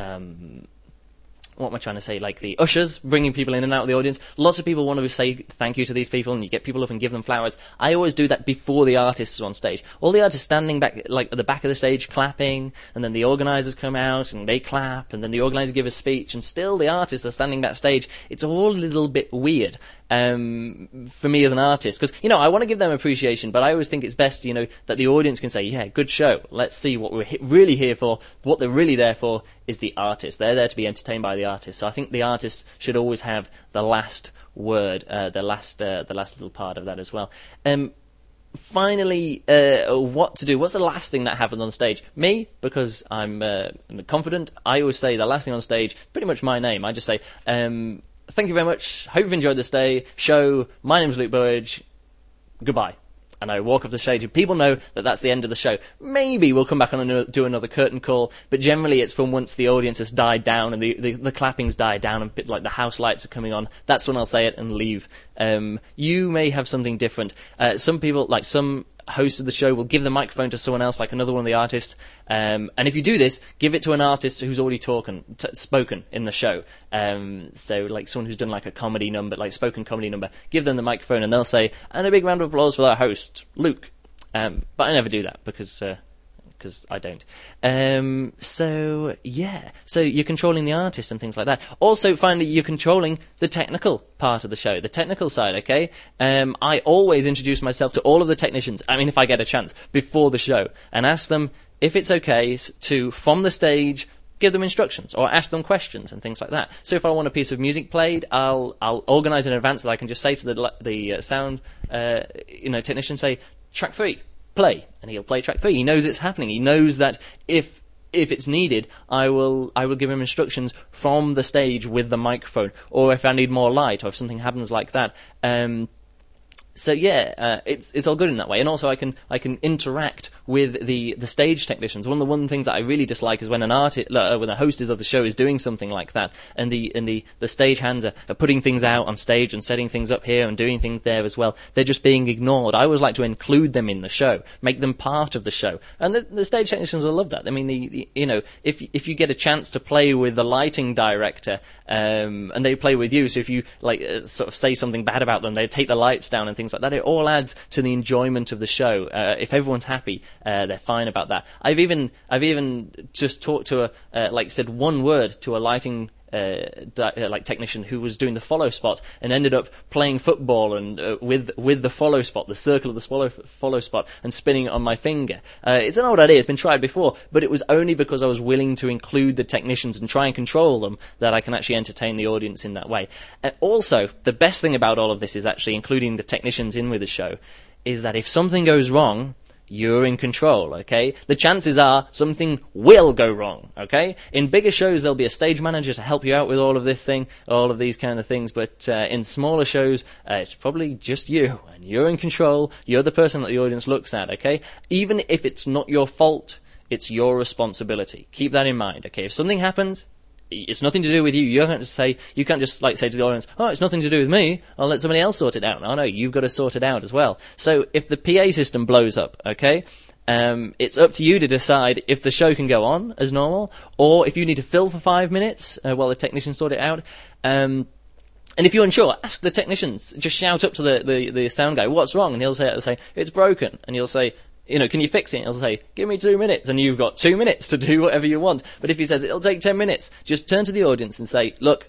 what am I trying to say, like the ushers, bringing people in and out of the audience. Lots of people want to say thank you to these people, and you get people up and give them flowers. I always do that before the artists are on stage. All the artists standing back, like at the back of the stage, clapping, and then the organisers come out and they clap, and then the organisers give a speech, and still the artists are standing backstage. It's all a little bit weird. for me as an artist, because I want to give them appreciation, but I always think it's best that the audience can say, yeah, good show, let's see what we're really here for. What they're really there for is the artist. They're there to be entertained by the artist. So I think the artist should always have the last word, the last little part of that as well. Finally, what to do? What's the last thing that happened on stage? Me, because I'm confident, I always say the last thing on stage, pretty much my name. I just say, thank you very much, hope you've enjoyed this show, my name's Luke Burridge, goodbye. And I walk off the stage, and people know that that's the end of the show. Maybe we'll come back on and do another curtain call, but generally it's from once the audience has died down and the clapping's died down and like the house lights are coming on. That's when I'll say it and leave. You may have something different. Some people, like some hosts of the show, will give the microphone to someone else, like another one of the artists. And if you do this, give it to an artist who's already spoken in the show. So like someone who's done like a comedy number, like spoken comedy number, give them the microphone and they'll say, and a big round of applause for our host, Luke. But I never do that because I don't. So you're controlling the artist and things like that. Also, finally, you're controlling the technical part of the show, the technical side, okay? I always introduce myself to all of the technicians, I mean, if I get a chance, before the show, and ask them if it's okay to, from the stage, give them instructions or ask them questions and things like that. So if I want a piece of music played, I'll organise in advance that I can just say to the sound technician, say, track 3. Play, and he'll play track 3. He knows it's happening. He knows that if it's needed, I will give him instructions from the stage with the microphone, or if I need more light, or if something happens like that. It's all good in that way, and also I can interact with the stage technicians. One of the things that I really dislike is when when a hostess of the show is doing something like that, and the stage hands are putting things out on stage and setting things up here and doing things there as well. They're just being ignored. I always like to include them in the show, make them part of the show, and the stage technicians will love that. I mean, if you get a chance to play with the lighting director, and they play with you, so if you sort of say something bad about them, they take the lights down and things like that. It all adds to the enjoyment of the show. If everyone's happy, they're fine about that. I've even just talked to said one word to a lighting technician who was doing the follow spot and ended up playing football and with the follow spot, the circle of the follow spot, and spinning it on my finger. It's an old idea. It's been tried before, but it was only because I was willing to include the technicians and try and control them that I can actually entertain the audience in that way. Also, the best thing about all of this is actually including the technicians in with the show, is that if something goes wrong, you're in control, okay? The chances are something will go wrong, okay? In bigger shows, there'll be a stage manager to help you out with all of these kind of things, but in smaller shows, it's probably just you, and you're in control. You're the person that the audience looks at, okay? Even if it's not your fault, it's your responsibility. Keep that in mind, okay? If something happens, it's nothing to do with you. You can't just say to the audience, oh, it's nothing to do with me, I'll let somebody else sort it out. No, you've got to sort it out as well. So if the PA system blows up, okay, it's up to you to decide if the show can go on as normal, or if you need to fill for 5 minutes while the technicians sort it out. And if you're unsure, ask the technicians. Just shout up to the sound guy, what's wrong? And he'll say, it's broken. And you'll say, can you fix it? He'll say, give me 2 minutes, and you've got 2 minutes to do whatever you want. But if he says it'll take 10 minutes, just turn to the audience and say, look,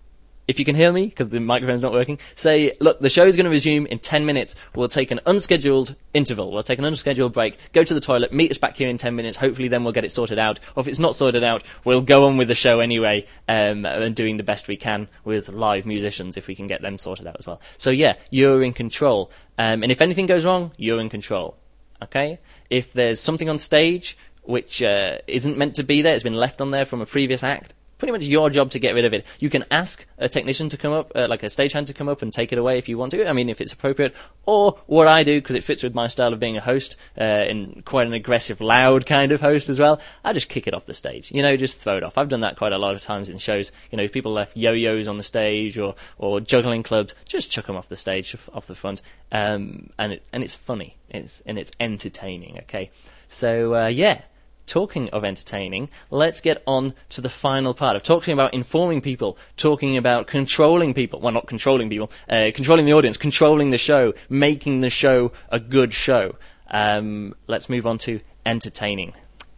if you can hear me, because the microphone's not working, say, look, the show's going to resume in 10 minutes. We'll take an unscheduled interval. We'll take an unscheduled break, go to the toilet, meet us back here in 10 minutes. Hopefully then we'll get it sorted out. Or if it's not sorted out, we'll go on with the show anyway, and doing the best we can with live musicians if we can get them sorted out as well. So yeah, you're in control. And if anything goes wrong, you're in control. Okay? If there's something on stage which isn't meant to be there, it's been left on there from a previous act, pretty much your job to get rid of it. You can ask a technician to come up, like a stagehand to come up and take it away if you want to, I mean, if it's appropriate. Or what I do, because it fits with my style of being a host, in quite an aggressive, loud kind of host as well, I just kick it off the stage. Just throw it off. I've done that quite a lot of times in shows. If people left yo-yos on the stage or juggling clubs, just chuck them off the stage, off the front. And it's funny. It's entertaining, okay? So, talking of entertaining, let's get on to the final part of talking about informing people, talking about controlling people. Well, not controlling people, controlling the audience, controlling the show, making the show a good show. Let's move on to entertaining.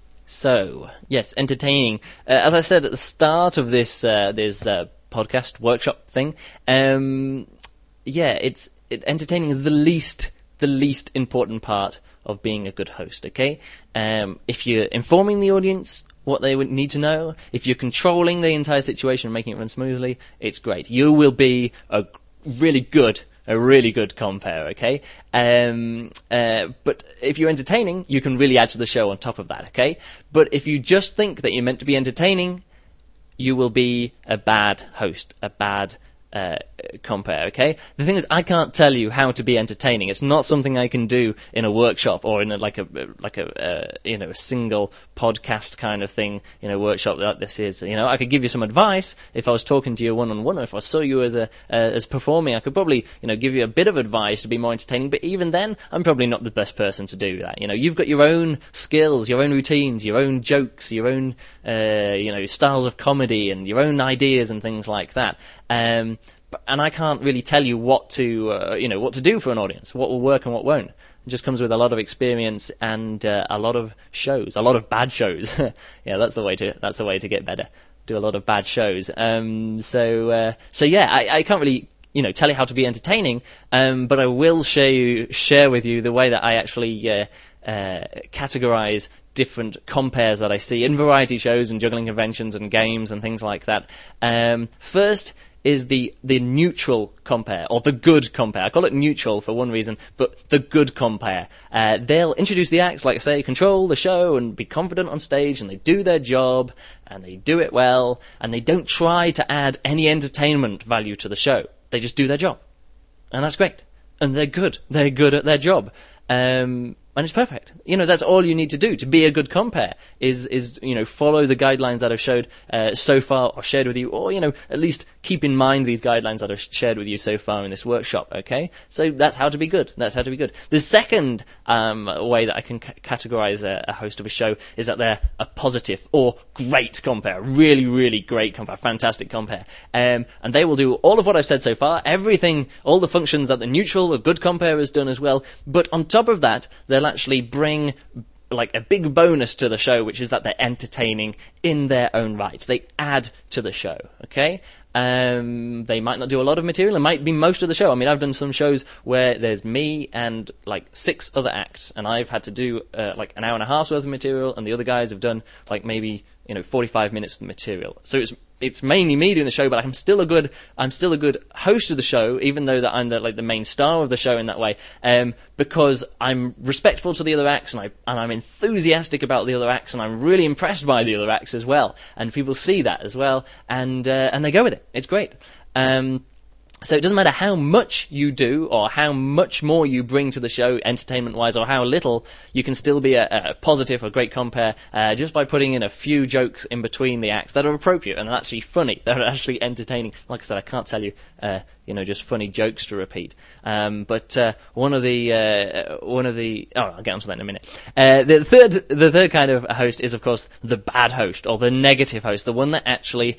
So, yes, entertaining. As I said at the start of this podcast workshop thing, entertaining is the least important part of being a good host, okay? If you're informing the audience what they would need to know, if you're controlling the entire situation and making it run smoothly, it's great. You will be a really good compere, okay? But if you're entertaining, you can really add to the show on top of that, okay? But if you just think that you're meant to be entertaining, you will be a bad host, a bad compere, okay? The thing is, I can't tell you how to be entertaining. It's not something I can do in a workshop or in a single podcast kind of thing in a workshop like this is. I could give you some advice if I was talking to you one-on-one, or if I saw you as performing. I could probably give you a bit of advice to be more entertaining. But even then, I'm probably not the best person to do that. You've got your own skills, your own routines, your own jokes, your own styles of comedy, and your own ideas and things like that. And I can't really tell you what to do for an audience, what will work and what won't. It just comes with a lot of experience and a lot of shows, a lot of bad shows. Yeah, that's the way to get better. Do a lot of bad shows. I can't really tell you how to be entertaining, but I will share with you the way that I actually categorize different compares that I see in variety shows and juggling conventions and games and things like that. First is the neutral compare, or the good compare. I call it neutral for one reason, but the good compare. They'll introduce the acts, like I say, control the show and be confident on stage, and they do their job, and they do it well, and they don't try to add any entertainment value to the show. They just do their job. And that's great. And they're good. They're good at their job. And it's perfect. That's all you need to do to be a good compere is follow the guidelines that I've showed so far, or shared with you, or at least keep in mind these guidelines that I've shared with you so far in this workshop. Okay, so that's how to be good. The second way that I can categorize a host of a show is that they're a positive or great compere, really, really great compere, fantastic compere, and they will do all of what I've said so far, everything, all the functions that the neutral or good compere has done as well. But on top of that, they'll actually bring like a big bonus to the show, which is that they're entertaining in their own right. They add to the show, okay? They might not do a lot of material. It might be most of the show. I mean, I've done some shows where there's me and like 6 other acts, and I've had to do like an hour and a half's worth of material, and the other guys have done like maybe 45 minutes of material. So it's mainly me doing the show, but I'm still a good host of the show, even though that I'm the main star of the show in that way, because I'm respectful to the other acts, and I'm enthusiastic about the other acts, and I'm really impressed by the other acts as well, and people see that as well, and they go with it. It's great. So it doesn't matter how much you do or how much more you bring to the show entertainment-wise, or how little, you can still be a positive or great compere just by putting in a few jokes in between the acts that are appropriate and are actually funny, that are actually entertaining. Like I said, I can't tell you just funny jokes to repeat. But one of the I'll get onto that in a minute. The third kind of host is, of course, the bad host, or the negative host, the one that actually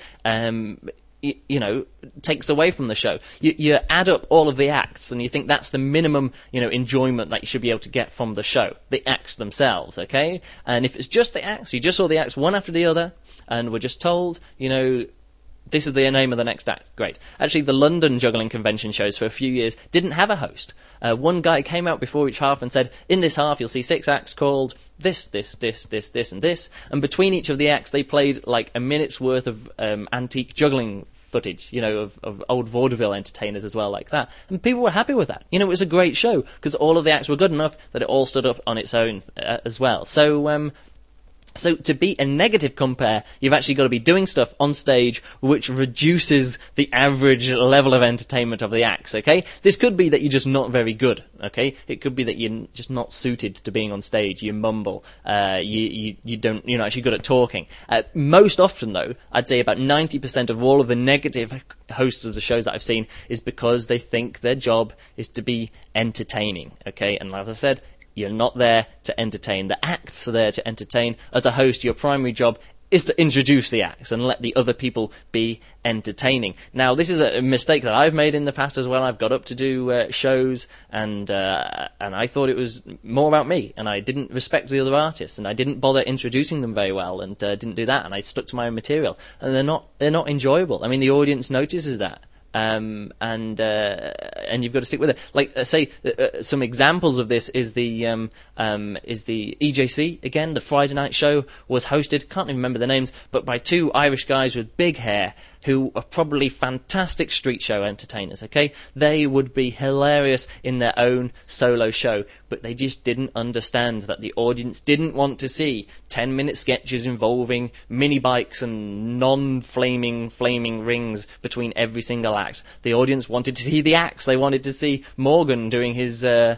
takes away from the show. You add up all of the acts, and you think that's the minimum, enjoyment that you should be able to get from the show. The acts themselves, okay? And if it's just the acts, you just saw the acts one after the other, and we're just told, this is the name of the next act. Great. Actually, the London juggling convention shows for a few years didn't have a host. One guy came out before each half and said, in this half you'll see 6 acts called this, and this. And between each of the acts, they played like a minute's worth of antique juggling footage, of old vaudeville entertainers as well, like that. And people were happy with that. It was a great show, because all of the acts were good enough that it all stood up on its own as well. So to be a negative compare, you've actually got to be doing stuff on stage which reduces the average level of entertainment of the acts, okay? This could be that you're just not very good, okay? It could be that you're just not suited to being on stage. You mumble. You're not actually good at talking. Most often, though, I'd say about 90% of all of the negative hosts of the shows that I've seen is because they think their job is to be entertaining, okay? And like I said, you're not there to entertain. The acts are there to entertain. As a host, your primary job is to introduce the acts and let the other people be entertaining. Now, this is a mistake that I've made in the past as well. I've got up to do shows, and I thought it was more about me, and I didn't respect the other artists, and I didn't bother introducing them very well, and didn't do that, and I stuck to my own material, and they're not enjoyable. I mean, the audience notices that. and you've got to stick with it. Like say some examples of this is the EJC again. The Friday night show was hosted, can't even remember the names, but by two Irish guys with big hair who are probably fantastic street show entertainers, okay? They would be hilarious in their own solo show, but they just didn't understand that the audience didn't want to see 10-minute sketches involving mini bikes and non-flaming rings between every single act. The audience wanted to see the acts. They wanted to see Morgan doing his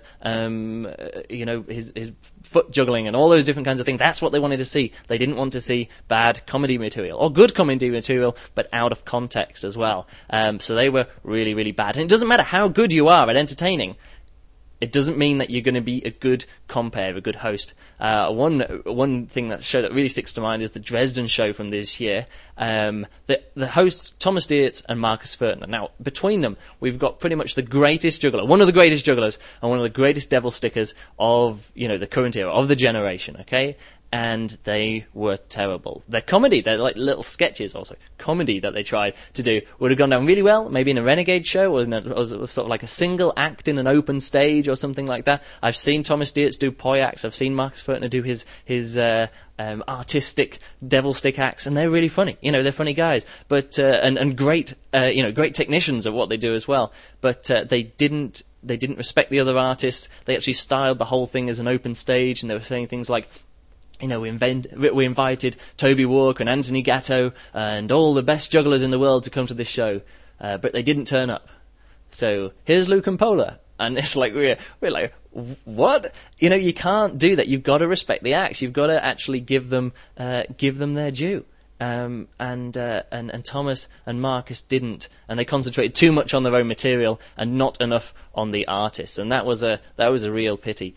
foot juggling and all those different kinds of things. That's what they wanted to see. They didn't want to see bad comedy material or good comedy material, but out of context as well. So they were really, really bad. And it doesn't matter how good you are at entertaining. It doesn't mean that you're going to be a good compere, a good host. One thing that show that really sticks to mind is the Dresden show from this year. The hosts, Thomas Dietz and Marcus Furtner. Now, between them, we've got pretty much the greatest juggler, one of the greatest jugglers, and one of the greatest devil stickers of, the current era, of the generation, okay? And they were terrible. Their comedy, they're like little sketches also, comedy that they tried to do would have gone down really well, maybe in a Renegade show, or sort of like a single act in an open stage or something like that. I've seen Thomas Dietz do poi acts, I've seen Marcus Furtner do his artistic devil stick acts, and they're really funny. They're funny guys, but and great, great technicians at what they do as well. But they didn't respect the other artists. They actually styled the whole thing as an open stage, and they were saying things like, we invited Toby Walker and Anthony Gatto and all the best jugglers in the world to come to this show, but they didn't turn up. So here's Luke and Pola, and it's like we're like, what? You can't do that. You've got to respect the acts. You've got to actually give them their due. And Thomas and Marcus didn't, and they concentrated too much on their own material and not enough on the artists, and that was a real pity.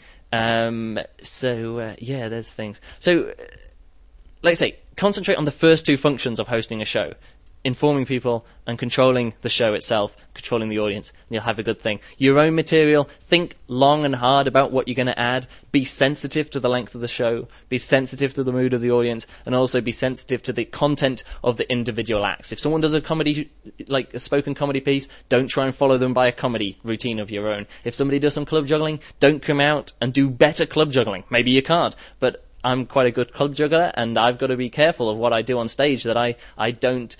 There's things. So, like I say, concentrate on the first two functions of hosting a show. Informing people and controlling the show itself, controlling the audience, and you'll have a good thing. Your own material, think long and hard about what you're going to add. Be sensitive to the length of the show. Be sensitive to the mood of the audience, and also be sensitive to the content of the individual acts. If someone does a comedy, like a spoken comedy piece, don't try and follow them by a comedy routine of your own. If somebody does some club juggling, don't come out and do better club juggling. Maybe you can't, but I'm quite a good club juggler, and I've got to be careful of what I do on stage, that I don't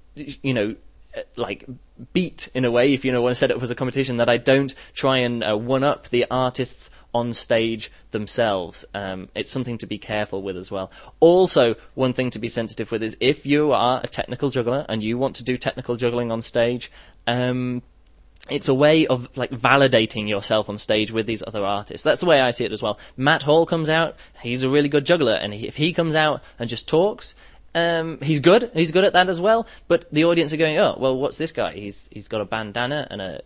like beat in a way, if want to set it up as a competition, that I don't try and one-up the artists on stage themselves. It's something to be careful with as well. Also, one thing to be sensitive with is if you are a technical juggler and you want to do technical juggling on stage, it's a way of like validating yourself on stage with these other artists. That's the way I see it as well. Matt Hall comes out, he's a really good juggler, and if he comes out and just talks, he's good at that as well, but the audience are going, oh, well, what's this guy? He's got a bandana and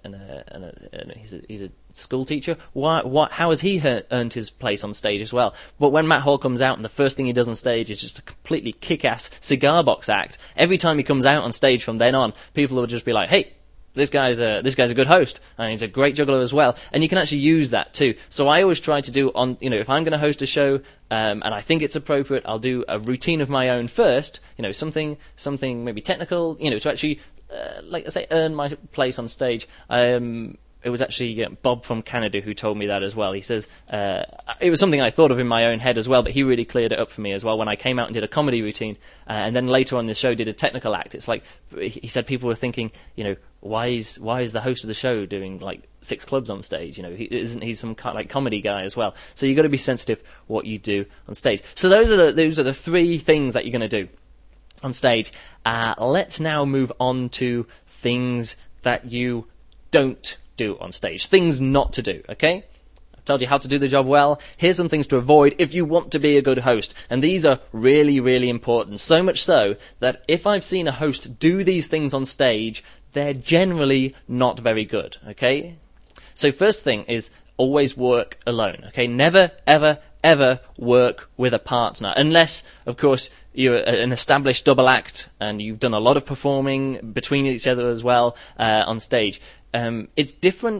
he's a school teacher. How has he earned his place on stage as well? But when Matt Hall comes out and the first thing he does on stage is just a completely kick-ass cigar box act, every time he comes out on stage from then on, people will just be like, hey, this guy's a good host, and he's a great juggler as well. And you can actually use that too. So I always try to do if I'm going to host a show, and I think it's appropriate, I'll do a routine of my own first. Something maybe technical. To actually, like I say, earn my place on stage. It was actually Bob from Canada who told me that as well. He says it was something I thought of in my own head as well, but he really cleared it up for me as well when I came out and did a comedy routine, and then later on in the show did a technical act. It's like he said people were thinking, why is the host of the show doing like 6 clubs on stage? Isn't he some like comedy guy as well? So you've got to be sensitive what you do on stage. So those are the 3 things that you're going to do on stage. Let's now move on to things that you don't do on stage, things not to do. Okay, I've told you how to do the job well. Here's some things to avoid if you want to be a good host, and these are really, really important, so much so that if I've seen a host do these things on stage, they're generally not very good. Okay, so first thing is always work alone. Okay, never ever work with a partner, unless of course you're an established double act and you've done a lot of performing between each other as well on stage. It's different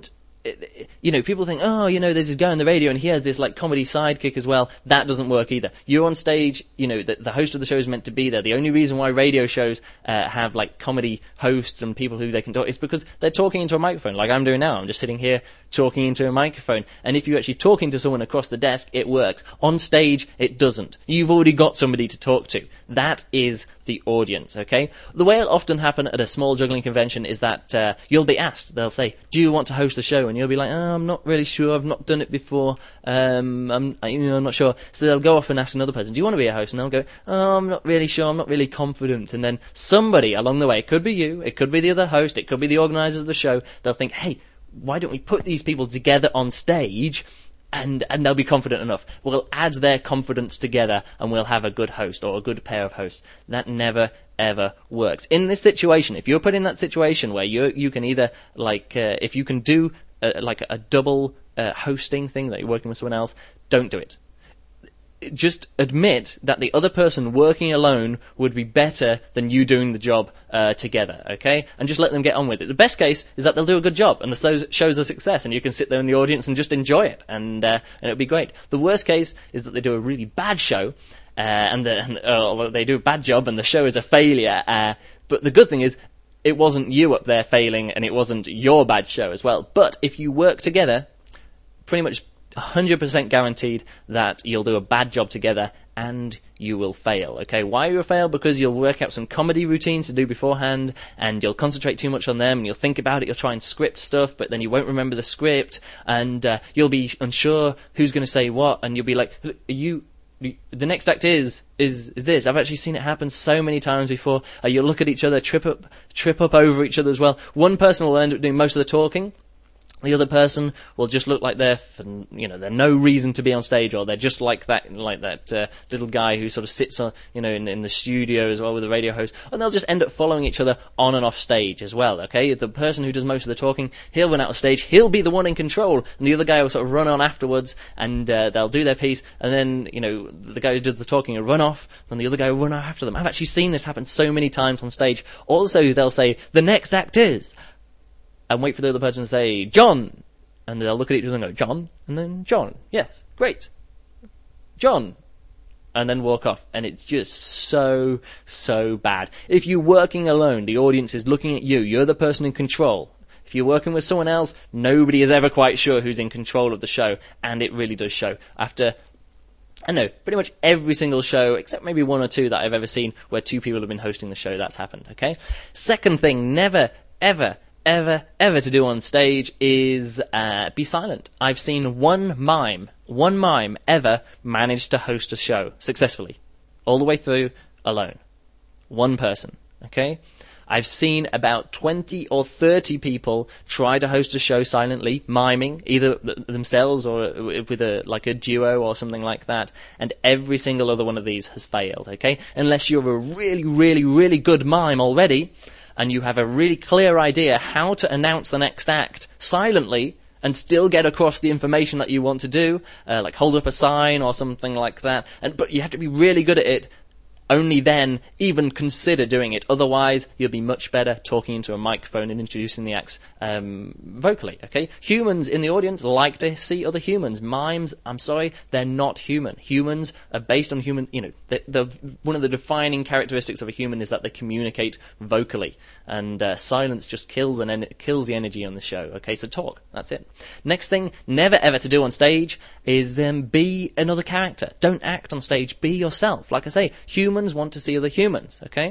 people think, oh, there's this guy on the radio and he has this like comedy sidekick as well. That doesn't work either. You're on stage, the host of the show is meant to be there. The only reason why radio shows have like comedy hosts and people who they can talk is because they're talking into a microphone, like I'm doing now. I'm just sitting here talking into a microphone. And if you're actually talking to someone across the desk, it works. On stage, it doesn't. You've already got somebody to talk to. That is the audience, okay? The way it'll often happen at a small juggling convention is that you'll be asked. They'll say, do you want to host the show? And you'll be like, I'm not really sure. I've not done it before. I'm not sure. So they'll go off and ask another person, do you want to be a host? And they'll go, oh, I'm not really sure. I'm not really confident. And then somebody along the way, it could be you, it could be the other host, it could be the organisers of the show, they'll think, hey, why don't we put these people together on stage and they'll be confident enough. We'll add their confidence together and we'll have a good host or a good pair of hosts. That never, ever works. In this situation, if you're put in that situation where you can either, if you can do a double hosting thing, that you're working with someone else, don't do it. Just admit that the other person working alone would be better than you doing the job together, okay? And just let them get on with it. The best case is that they'll do a good job and the show's a success and you can sit there in the audience and just enjoy it and it'll be great. The worst case is that they do a really bad show and they do a bad job and the show is a failure. But the good thing is it wasn't you up there failing and it wasn't your bad show as well. But if you work together, pretty much 100% guaranteed that you'll do a bad job together and you will fail, okay? Why you will fail? Because you'll work out some comedy routines to do beforehand and you'll concentrate too much on them and you'll think about it, you'll try and script stuff, but then you won't remember the script and you'll be unsure who's going to say what and you'll be like, the next act is this. I've actually seen it happen so many times before. You'll look at each other, trip up over each other as well. One person will end up doing most of the talking. The other person will just look like they're no reason to be on stage, or they're just like that little guy who sort of sits on, in the studio as well with the radio host, and they'll just end up following each other on and off stage as well. Okay, the person who does most of the talking, he'll run out of stage, he'll be the one in control, and the other guy will sort of run on afterwards, and they'll do their piece, and then the guy who does the talking will run off, and the other guy will run after them. I've actually seen this happen so many times on stage. Also, they'll say the next act is. And wait for the other person to say, John! And they'll look at each other and go, John? And then, John. Yes, great. John. And then walk off. And it's just so, so bad. If you're working alone, the audience is looking at you. You're the person in control. If you're working with someone else, nobody is ever quite sure who's in control of the show. And it really does show. After, I know, pretty much every single show, except maybe one or two that I've ever seen, where two people have been hosting the show, that's happened, okay? Second thing, never, ever to do on stage is be silent. I've seen one mime ever manage to host a show successfully, all the way through alone. One person, okay? I've seen about 20 or 30 people try to host a show silently, miming, either themselves or with a duo or something like that, and every single other one of these has failed, okay? Unless you're a really, really, really good mime already, and you have a really clear idea how to announce the next act silently and still get across the information that you want to do, like hold up a sign or something like that. But you have to be really good at it. Only then even consider doing it. Otherwise, you'll be much better talking into a microphone and introducing the acts vocally, okay? Humans in the audience like to see other humans. Mimes, I'm sorry, they're not human. Humans are based on human, one of the defining characteristics of a human is that they communicate vocally. And silence just kills the energy on the show, okay? So talk, that's it. Next thing, never ever to do on stage is be another character. Don't act on stage, be yourself. Like I say, humans want to see other humans, okay?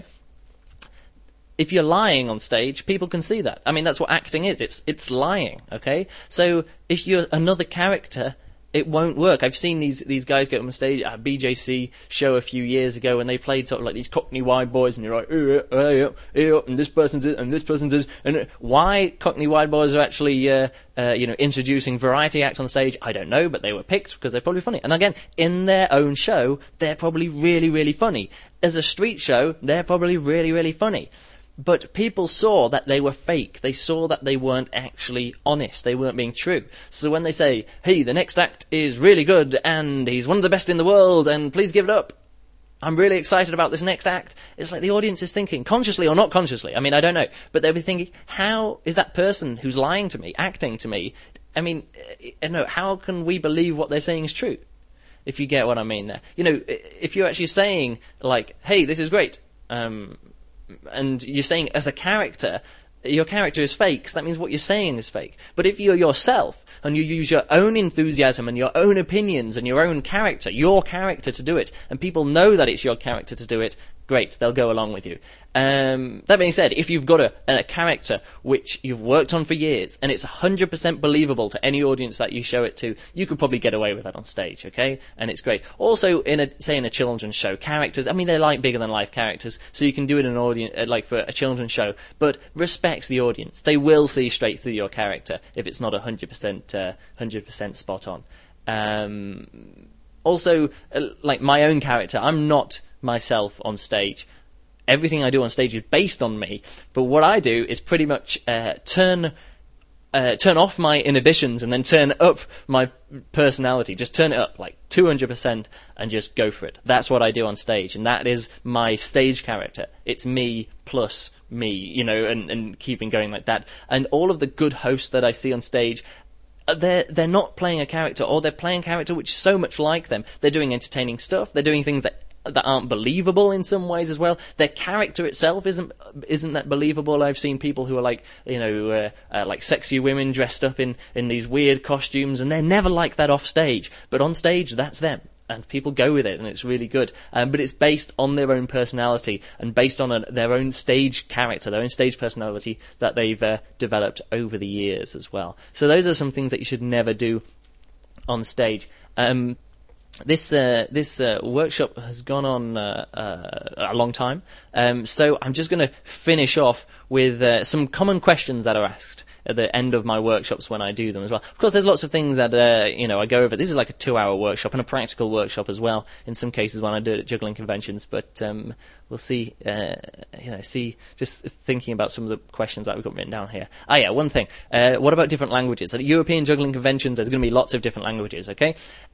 If you're lying on stage, people can see that. I mean, that's what acting is. It's lying, okay? So if you're another character, it won't work. I've seen these guys get on stage at a BJC show a few years ago, and they played sort of like these Cockney Wide Boys, and you're like, and this person's it, and this person's it. And why Cockney Wide Boys are actually, introducing variety acts on stage, I don't know, but they were picked because they're probably funny. And again, in their own show, they're probably really, really funny. As a street show, they're probably really, really funny. But people saw that they were fake. They saw that they weren't actually honest. They weren't being true. So when they say, hey, the next act is really good, and he's one of the best in the world, and please give it up, I'm really excited about this next act, it's like the audience is thinking, consciously or not consciously, I mean, I don't know, but they'll be thinking, how is that person who's lying to me, acting to me, I mean, how can we believe what they're saying is true? If you get what I mean there. If you're actually saying, like, hey, this is great, and you're saying as a character, your character is fake, so that means what you're saying is fake. But if you're yourself, and you use your own enthusiasm and your own opinions and your own character, your character to do it, and people know that it's your character to do it, great, they'll go along with you. That being said, if you've got a character which you've worked on for years and it's 100% believable to any audience that you show it to, you could probably get away with that on stage, okay? And it's great. Also, in a children's show, characters, I mean, they're like bigger than life characters, so you can do it in an audience, like for a children's show, but respect the audience. They will see straight through your character if it's not 100% spot on. Also, like my own character, I'm not myself on stage. Everything I do on stage is based on me, but what I do is pretty much turn off my inhibitions and then turn up my personality. Just turn it up like 200% and just go for it. That's what I do on stage, and that is my stage character. It's me plus me, and keeping going like that. And all of the good hosts that I see on stage, they're not playing a character, or they're playing a character which is so much like them. They're doing entertaining stuff. They're doing things that aren't believable in some ways as well. Their character itself isn't that believable. I've seen people who are like, like sexy women dressed up in these weird costumes, and they're never like that off stage. But on stage, that's them. And people go with it, and it's really good. But it's based on their own personality and based on their own stage character, their own stage personality that they've developed over the years as well. So those are some things that you should never do on stage. This workshop has gone on a long time, so I'm just going to finish off with some common questions that are asked at the end of my workshops when I do them as well. Of course, there's lots of things that I go over. This is like a 2-hour workshop and a practical workshop as well. In some cases, when I do it at juggling conventions, but we'll see. Just thinking about some of the questions that we've got written down here. One thing. What about different languages? At European juggling conventions, there's going to be lots of different languages. Okay.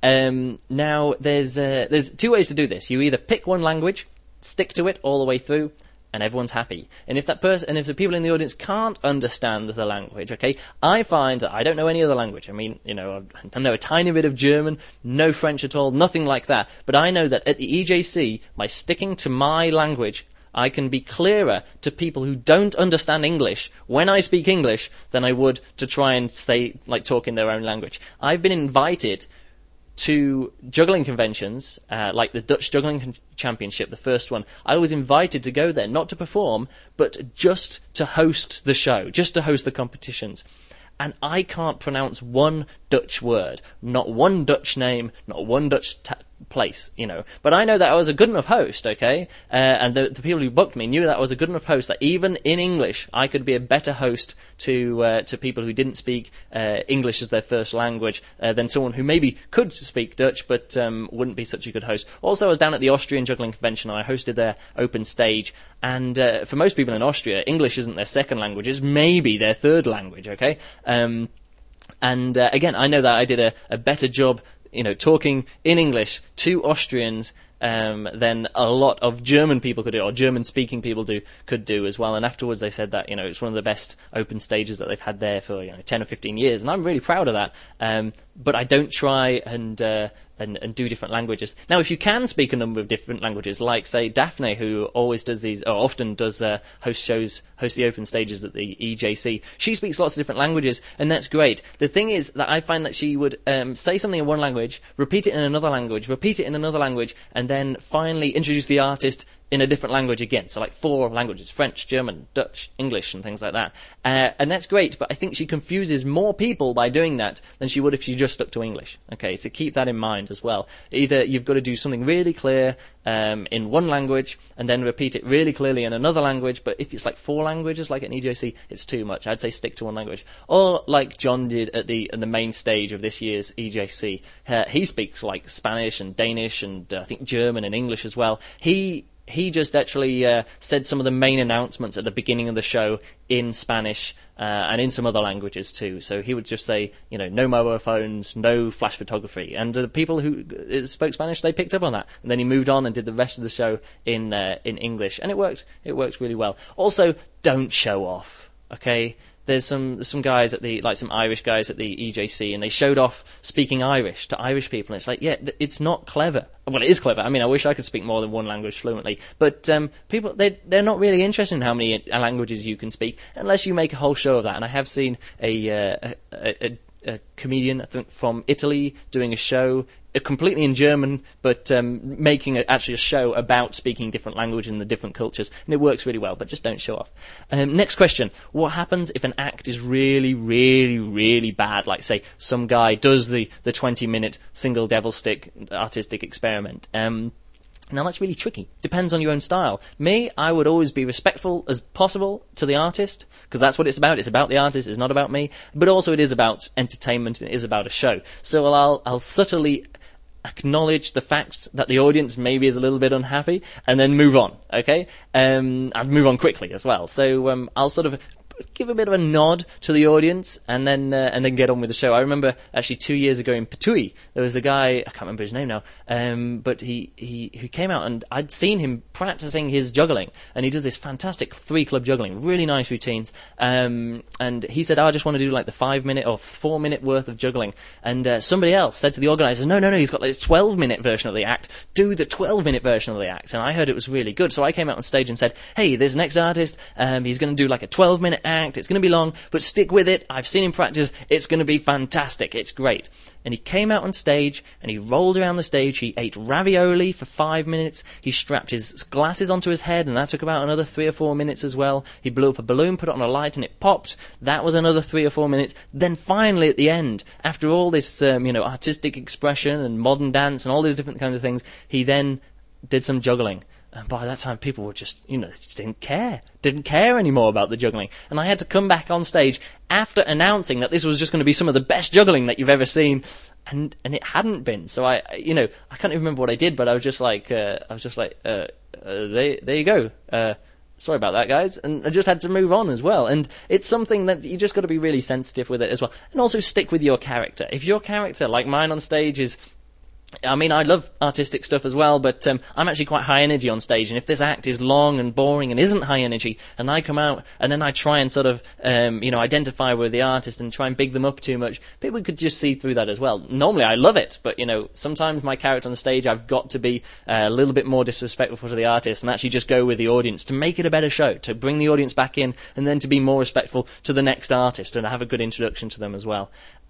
Now there's two ways to do this. You either pick one language, stick to it all the way through, and everyone's happy. And if the people in the audience can't understand the language, okay, I find that I don't know any other language. I mean, I know a tiny bit of German, no French at all, nothing like that. But I know that at the EJC, by sticking to my language, I can be clearer to people who don't understand English when I speak English than I would to try and talk in their own language. I've been invited to juggling conventions, like the Dutch Juggling Championship, the first one. I was invited to go there, not to perform, but just to host the show, just to host the competitions. And I can't pronounce one Dutch word, not one Dutch name, not one Dutch place, But I know that I was a good enough host, okay? And the people who booked me knew that I was a good enough host that even in English, I could be a better host to people who didn't speak English as their first language than someone who maybe could speak Dutch but wouldn't be such a good host. Also, I was down at the Austrian Juggling Convention, and I hosted their open stage. And for most people in Austria, English isn't their second language; it's maybe their third language, okay? Again, I know that I did a better job talking in English to Austrians than a lot of German people could do, or German-speaking people could do as well. And afterwards they said that, it's one of the best open stages that they've had there for 10 or 15 years, and I'm really proud of that. But I don't try and do different languages. Now, if you can speak a number of different languages, like, say, Daphne, who always does these, or often does host the open stages at the EJC, she speaks lots of different languages, and that's great. The thing is that I find that she would say something in one language, repeat it in another language, repeat it in another language, and then finally introduce the artist in a different language again. So like 4 languages: French, German, Dutch, English, and things like that. And that's great, but I think she confuses more people by doing that than she would if she just stuck to English. Okay, so keep that in mind as well. Either you've got to do something really clear in one language and then repeat it really clearly in another language, but if it's like 4 languages, like at an EJC, it's too much. I'd say stick to one language. Or like John did at the main stage of this year's EJC. He speaks like Spanish and Danish and I think German and English as well. He just actually said some of the main announcements at the beginning of the show in Spanish and in some other languages too. So he would just say, no mobile phones, no flash photography. And the people who spoke Spanish, they picked up on that. And then he moved on and did the rest of the show in English. And it worked really well. Also, don't show off, okay? there's some guys some Irish guys at the EJC, and they showed off speaking Irish to Irish people. And it's like, yeah, it's not clever. Well, it is clever. I mean, I wish I could speak more than one language fluently. But people, they're not really interested in how many languages you can speak unless you make a whole show of that. And I have seen a comedian, I think, from Italy doing a show completely in German, but making actually a show about speaking different languages and the different cultures, and it works really well, but just don't show off. Next question. What happens if an act is really, really, really bad? Like, say, some guy does the 20-minute single devil stick artistic experiment. Now, that's really tricky. Depends on your own style. Me, I would always be respectful as possible to the artist, because that's what it's about. It's about the artist, it's not about me. But also it is about entertainment, and it is about a show. So I'll subtly acknowledge the fact that the audience maybe is a little bit unhappy, and then move on, okay? I'd move on quickly as well. So I'll sort of give a bit of a nod to the audience, and then get on with the show. I remember actually 2 years ago in Patui, there was the guy, I can't remember his name now, but he came out, and I'd seen him practicing his juggling, and he does this fantastic 3-club juggling, really nice routines, and he said, I just want to do like the 5-minute or 4-minute worth of juggling, and somebody else said to the organisers, no, he's got like this 12-minute version of the act, do the 12-minute version of the act, and I heard it was really good, so I came out on stage and said, hey, this next artist, he's going to do like a 12-minute act, it's going to be long, but stick with it, I've seen him practice, it's going to be fantastic, it's great. And he came out on stage, and he rolled around the stage, he ate ravioli for 5 minutes, he strapped his glasses onto his head, and that took about another 3 or 4 minutes as well. He blew up a balloon, put it on a light, and it popped, that was another 3 or 4 minutes. Then finally at the end, after all this artistic expression and modern dance and all these different kinds of things, he then did some juggling. And by that time, people were just, just didn't care anymore about the juggling. And I had to come back on stage after announcing that this was just going to be some of the best juggling that you've ever seen, and it hadn't been. So I can't even remember what I did, but I was just like, there you go. Sorry about that, guys. And I just had to move on as well. And it's something that you just got to be really sensitive with it as well. And also stick with your character. If your character, like mine on stage, is... I mean, I love artistic stuff as well, but I'm actually quite high energy on stage, and if this act is long and boring and isn't high energy, and I come out and then I try and sort of, identify with the artist and try and big them up too much, people could just see through that as well. Normally I love it, but, sometimes my character on the stage, I've got to be a little bit more disrespectful to the artist and actually just go with the audience to make it a better show, to bring the audience back in, and then to be more respectful to the next artist and have a good introduction to them as well.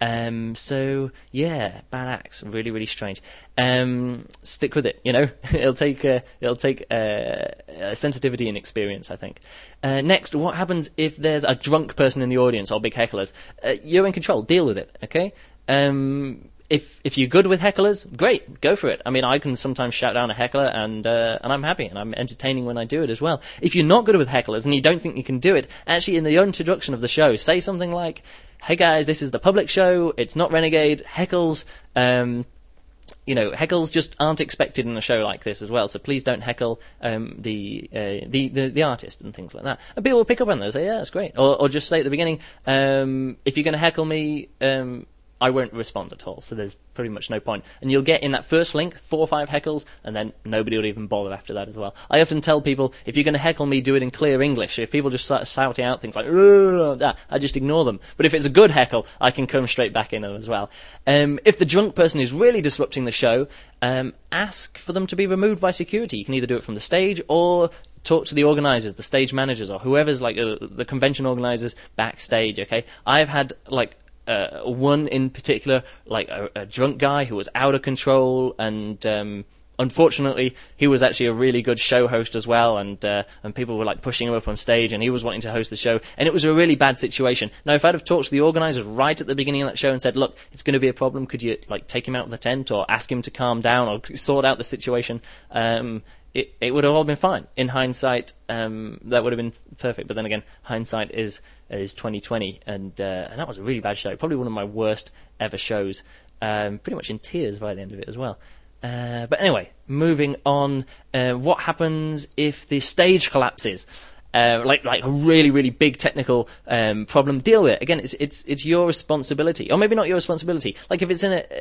So yeah, bad acts, really, really strange. Stick with it, it'll take sensitivity and experience, I think. Next, what happens if there's a drunk person in the audience or big hecklers? You're in control, deal with it, okay? If you're good with hecklers, great, go for it. I mean, I can sometimes shout down a heckler, and I'm happy, and I'm entertaining when I do it as well. If you're not good with hecklers and you don't think you can do it, actually in the introduction of the show, say something like, hey guys, this is the public show, it's not Renegade, heckles, heckles just aren't expected in a show like this as well, so please don't heckle the artist and things like that. And people will pick up on those, say, yeah, that's great. Or just say at the beginning, if you're going to heckle me, I won't respond at all, so there's pretty much no point. And you'll get in that first link 4 or 5 heckles, and then nobody will even bother after that as well. I often tell people, if you're going to heckle me, do it in clear English. If people just start shouting out things like, I just ignore them. But if it's a good heckle, I can come straight back in them as well. If the drunk person is really disrupting the show, ask for them to be removed by security. You can either do it from the stage or talk to the organisers, the stage managers, or whoever's like the convention organisers backstage, okay? I've had one in particular, like a drunk guy who was out of control, and unfortunately he was actually a really good show host as well, and people were like pushing him up on stage, and he was wanting to host the show, and it was a really bad situation. Now, if I'd have talked to the organisers right at the beginning of that show and said, look, it's going to be a problem, could you like take him out of the tent or ask him to calm down or sort out the situation, it would have all been fine. In hindsight, that would have been perfect. But then again, hindsight is 2020, and that was a really bad show. Probably one of my worst ever shows. Pretty much in tears by the end of it as well. But anyway, moving on. What happens if the stage collapses? Like a really, really big technical problem, deal with it. Again, it's your responsibility, or maybe not your responsibility. Like if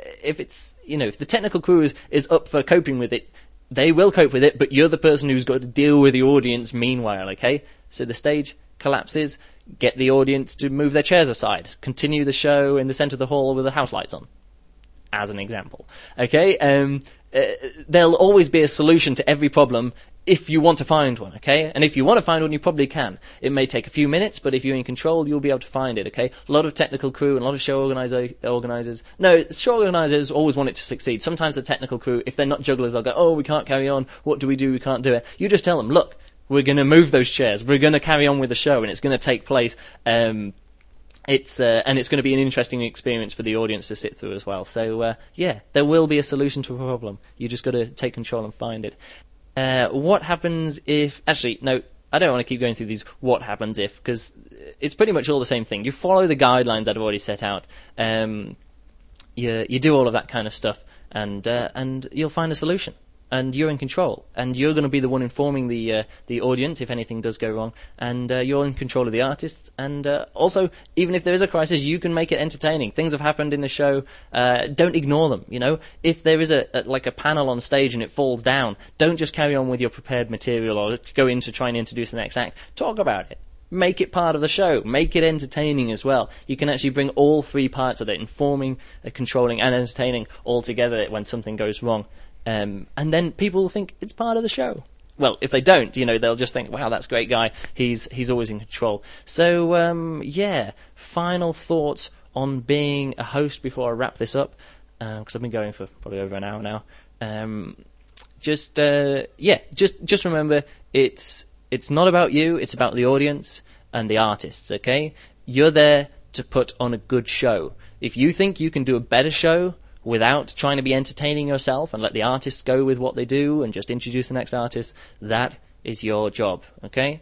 the technical crew is up for coping with it, they will cope with it, but you're the person who's got to deal with the audience meanwhile, okay? So the stage collapses, get the audience to move their chairs aside. Continue the show in the centre of the hall with the house lights on, as an example. Okay? There'll always be a solution to every problem if you want to find one, okay? And if you want to find one, you probably can. It may take a few minutes, but if you're in control, you'll be able to find it, okay? A lot of technical crew and a lot of show organisers... No, show organisers always want it to succeed. Sometimes the technical crew, if they're not jugglers, they'll go, oh, we can't carry on. What do? We can't do it. You just tell them, look, we're going to move those chairs. We're going to carry on with the show, and it's going to take place... and it's going to be an interesting experience for the audience to sit through as well. So, yeah, there will be a solution to a problem. You just got to take control and find it. What happens if... Actually, no, I don't want to keep going through these what happens if, because it's pretty much all the same thing. You follow the guidelines that I've already set out. You do all of that kind of stuff, and you'll find a solution. And you're in control, and you're going to be the one informing the audience if anything does go wrong, and you're in control of the artists, and also, even if there is a crisis, you can make it entertaining. Things have happened in the show, don't ignore them, you know? If there is a panel on stage and it falls down, don't just carry on with your prepared material or go in to try and introduce the next act. Talk about it. Make it part of the show. Make it entertaining as well. You can actually bring all three parts of it, informing, controlling, and entertaining all together when something goes wrong. And then people will think it's part of the show. Well, if they don't, you know, they'll just think, wow, that's a great guy. He's always in control. So, yeah, final thoughts on being a host before I wrap this up, because I've been going for probably over an hour now. Just remember, it's not about you, it's about the audience and the artists, okay? You're there to put on a good show. If you think you can do a better show without trying to be entertaining yourself and let the artists go with what they do and just introduce the next artist, that is your job, okay?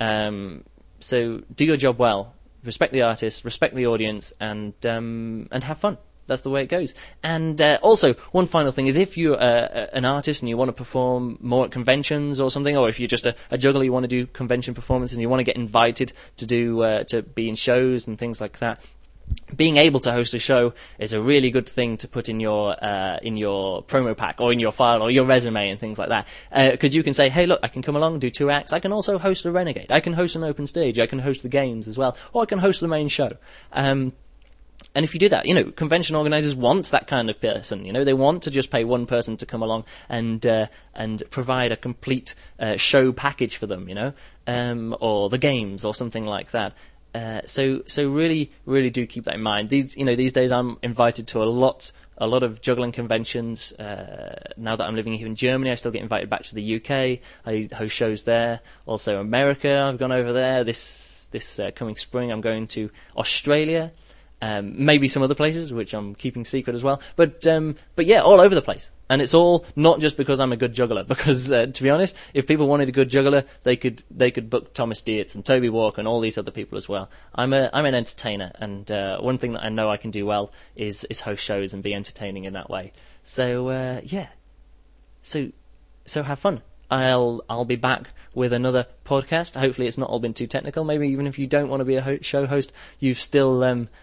So do your job well. Respect the artist, respect the audience, and have fun. That's the way it goes. And also, one final thing is if you're an artist and you want to perform more at conventions or something, or if you're just a juggler, you want to do convention performances and you want to get invited to be in shows and things like that, being able to host a show is a really good thing to put in your promo pack or in your file or your resume and things like that. Because you can say, hey, look, I can come along, do 2 acts. I can also host a Renegade. I can host an open stage. I can host the games as well. Or I can host the main show. And if you do that, you know, convention organisers want that kind of person. You know, they want to just pay one person to come along and provide a complete show package for them. You know, or the games or something like that. So really, really do keep that in mind. These days I'm invited to a lot of juggling conventions. Now that I'm living here in Germany, I still get invited back to the UK. I host shows there. Also America, I've gone over there. This coming spring, I'm going to Australia. Maybe some other places, which I'm keeping secret as well. But yeah, all over the place. And it's all not just because I'm a good juggler. Because to be honest, if people wanted a good juggler, they could book Thomas Dietz and Toby Walker and all these other people as well. I'm an entertainer, and one thing that I know I can do well is host shows and be entertaining in that way. So yeah, so have fun. I'll be back with another podcast. Hopefully, it's not all been too technical. Maybe even if you don't want to be a show host, you've still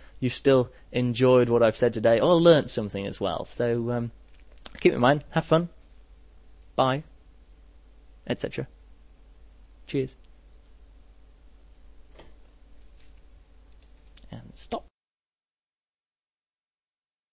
enjoyed what I've said today, or learnt something as well. So keep in mind, have fun, bye, etc. Cheers. And stop.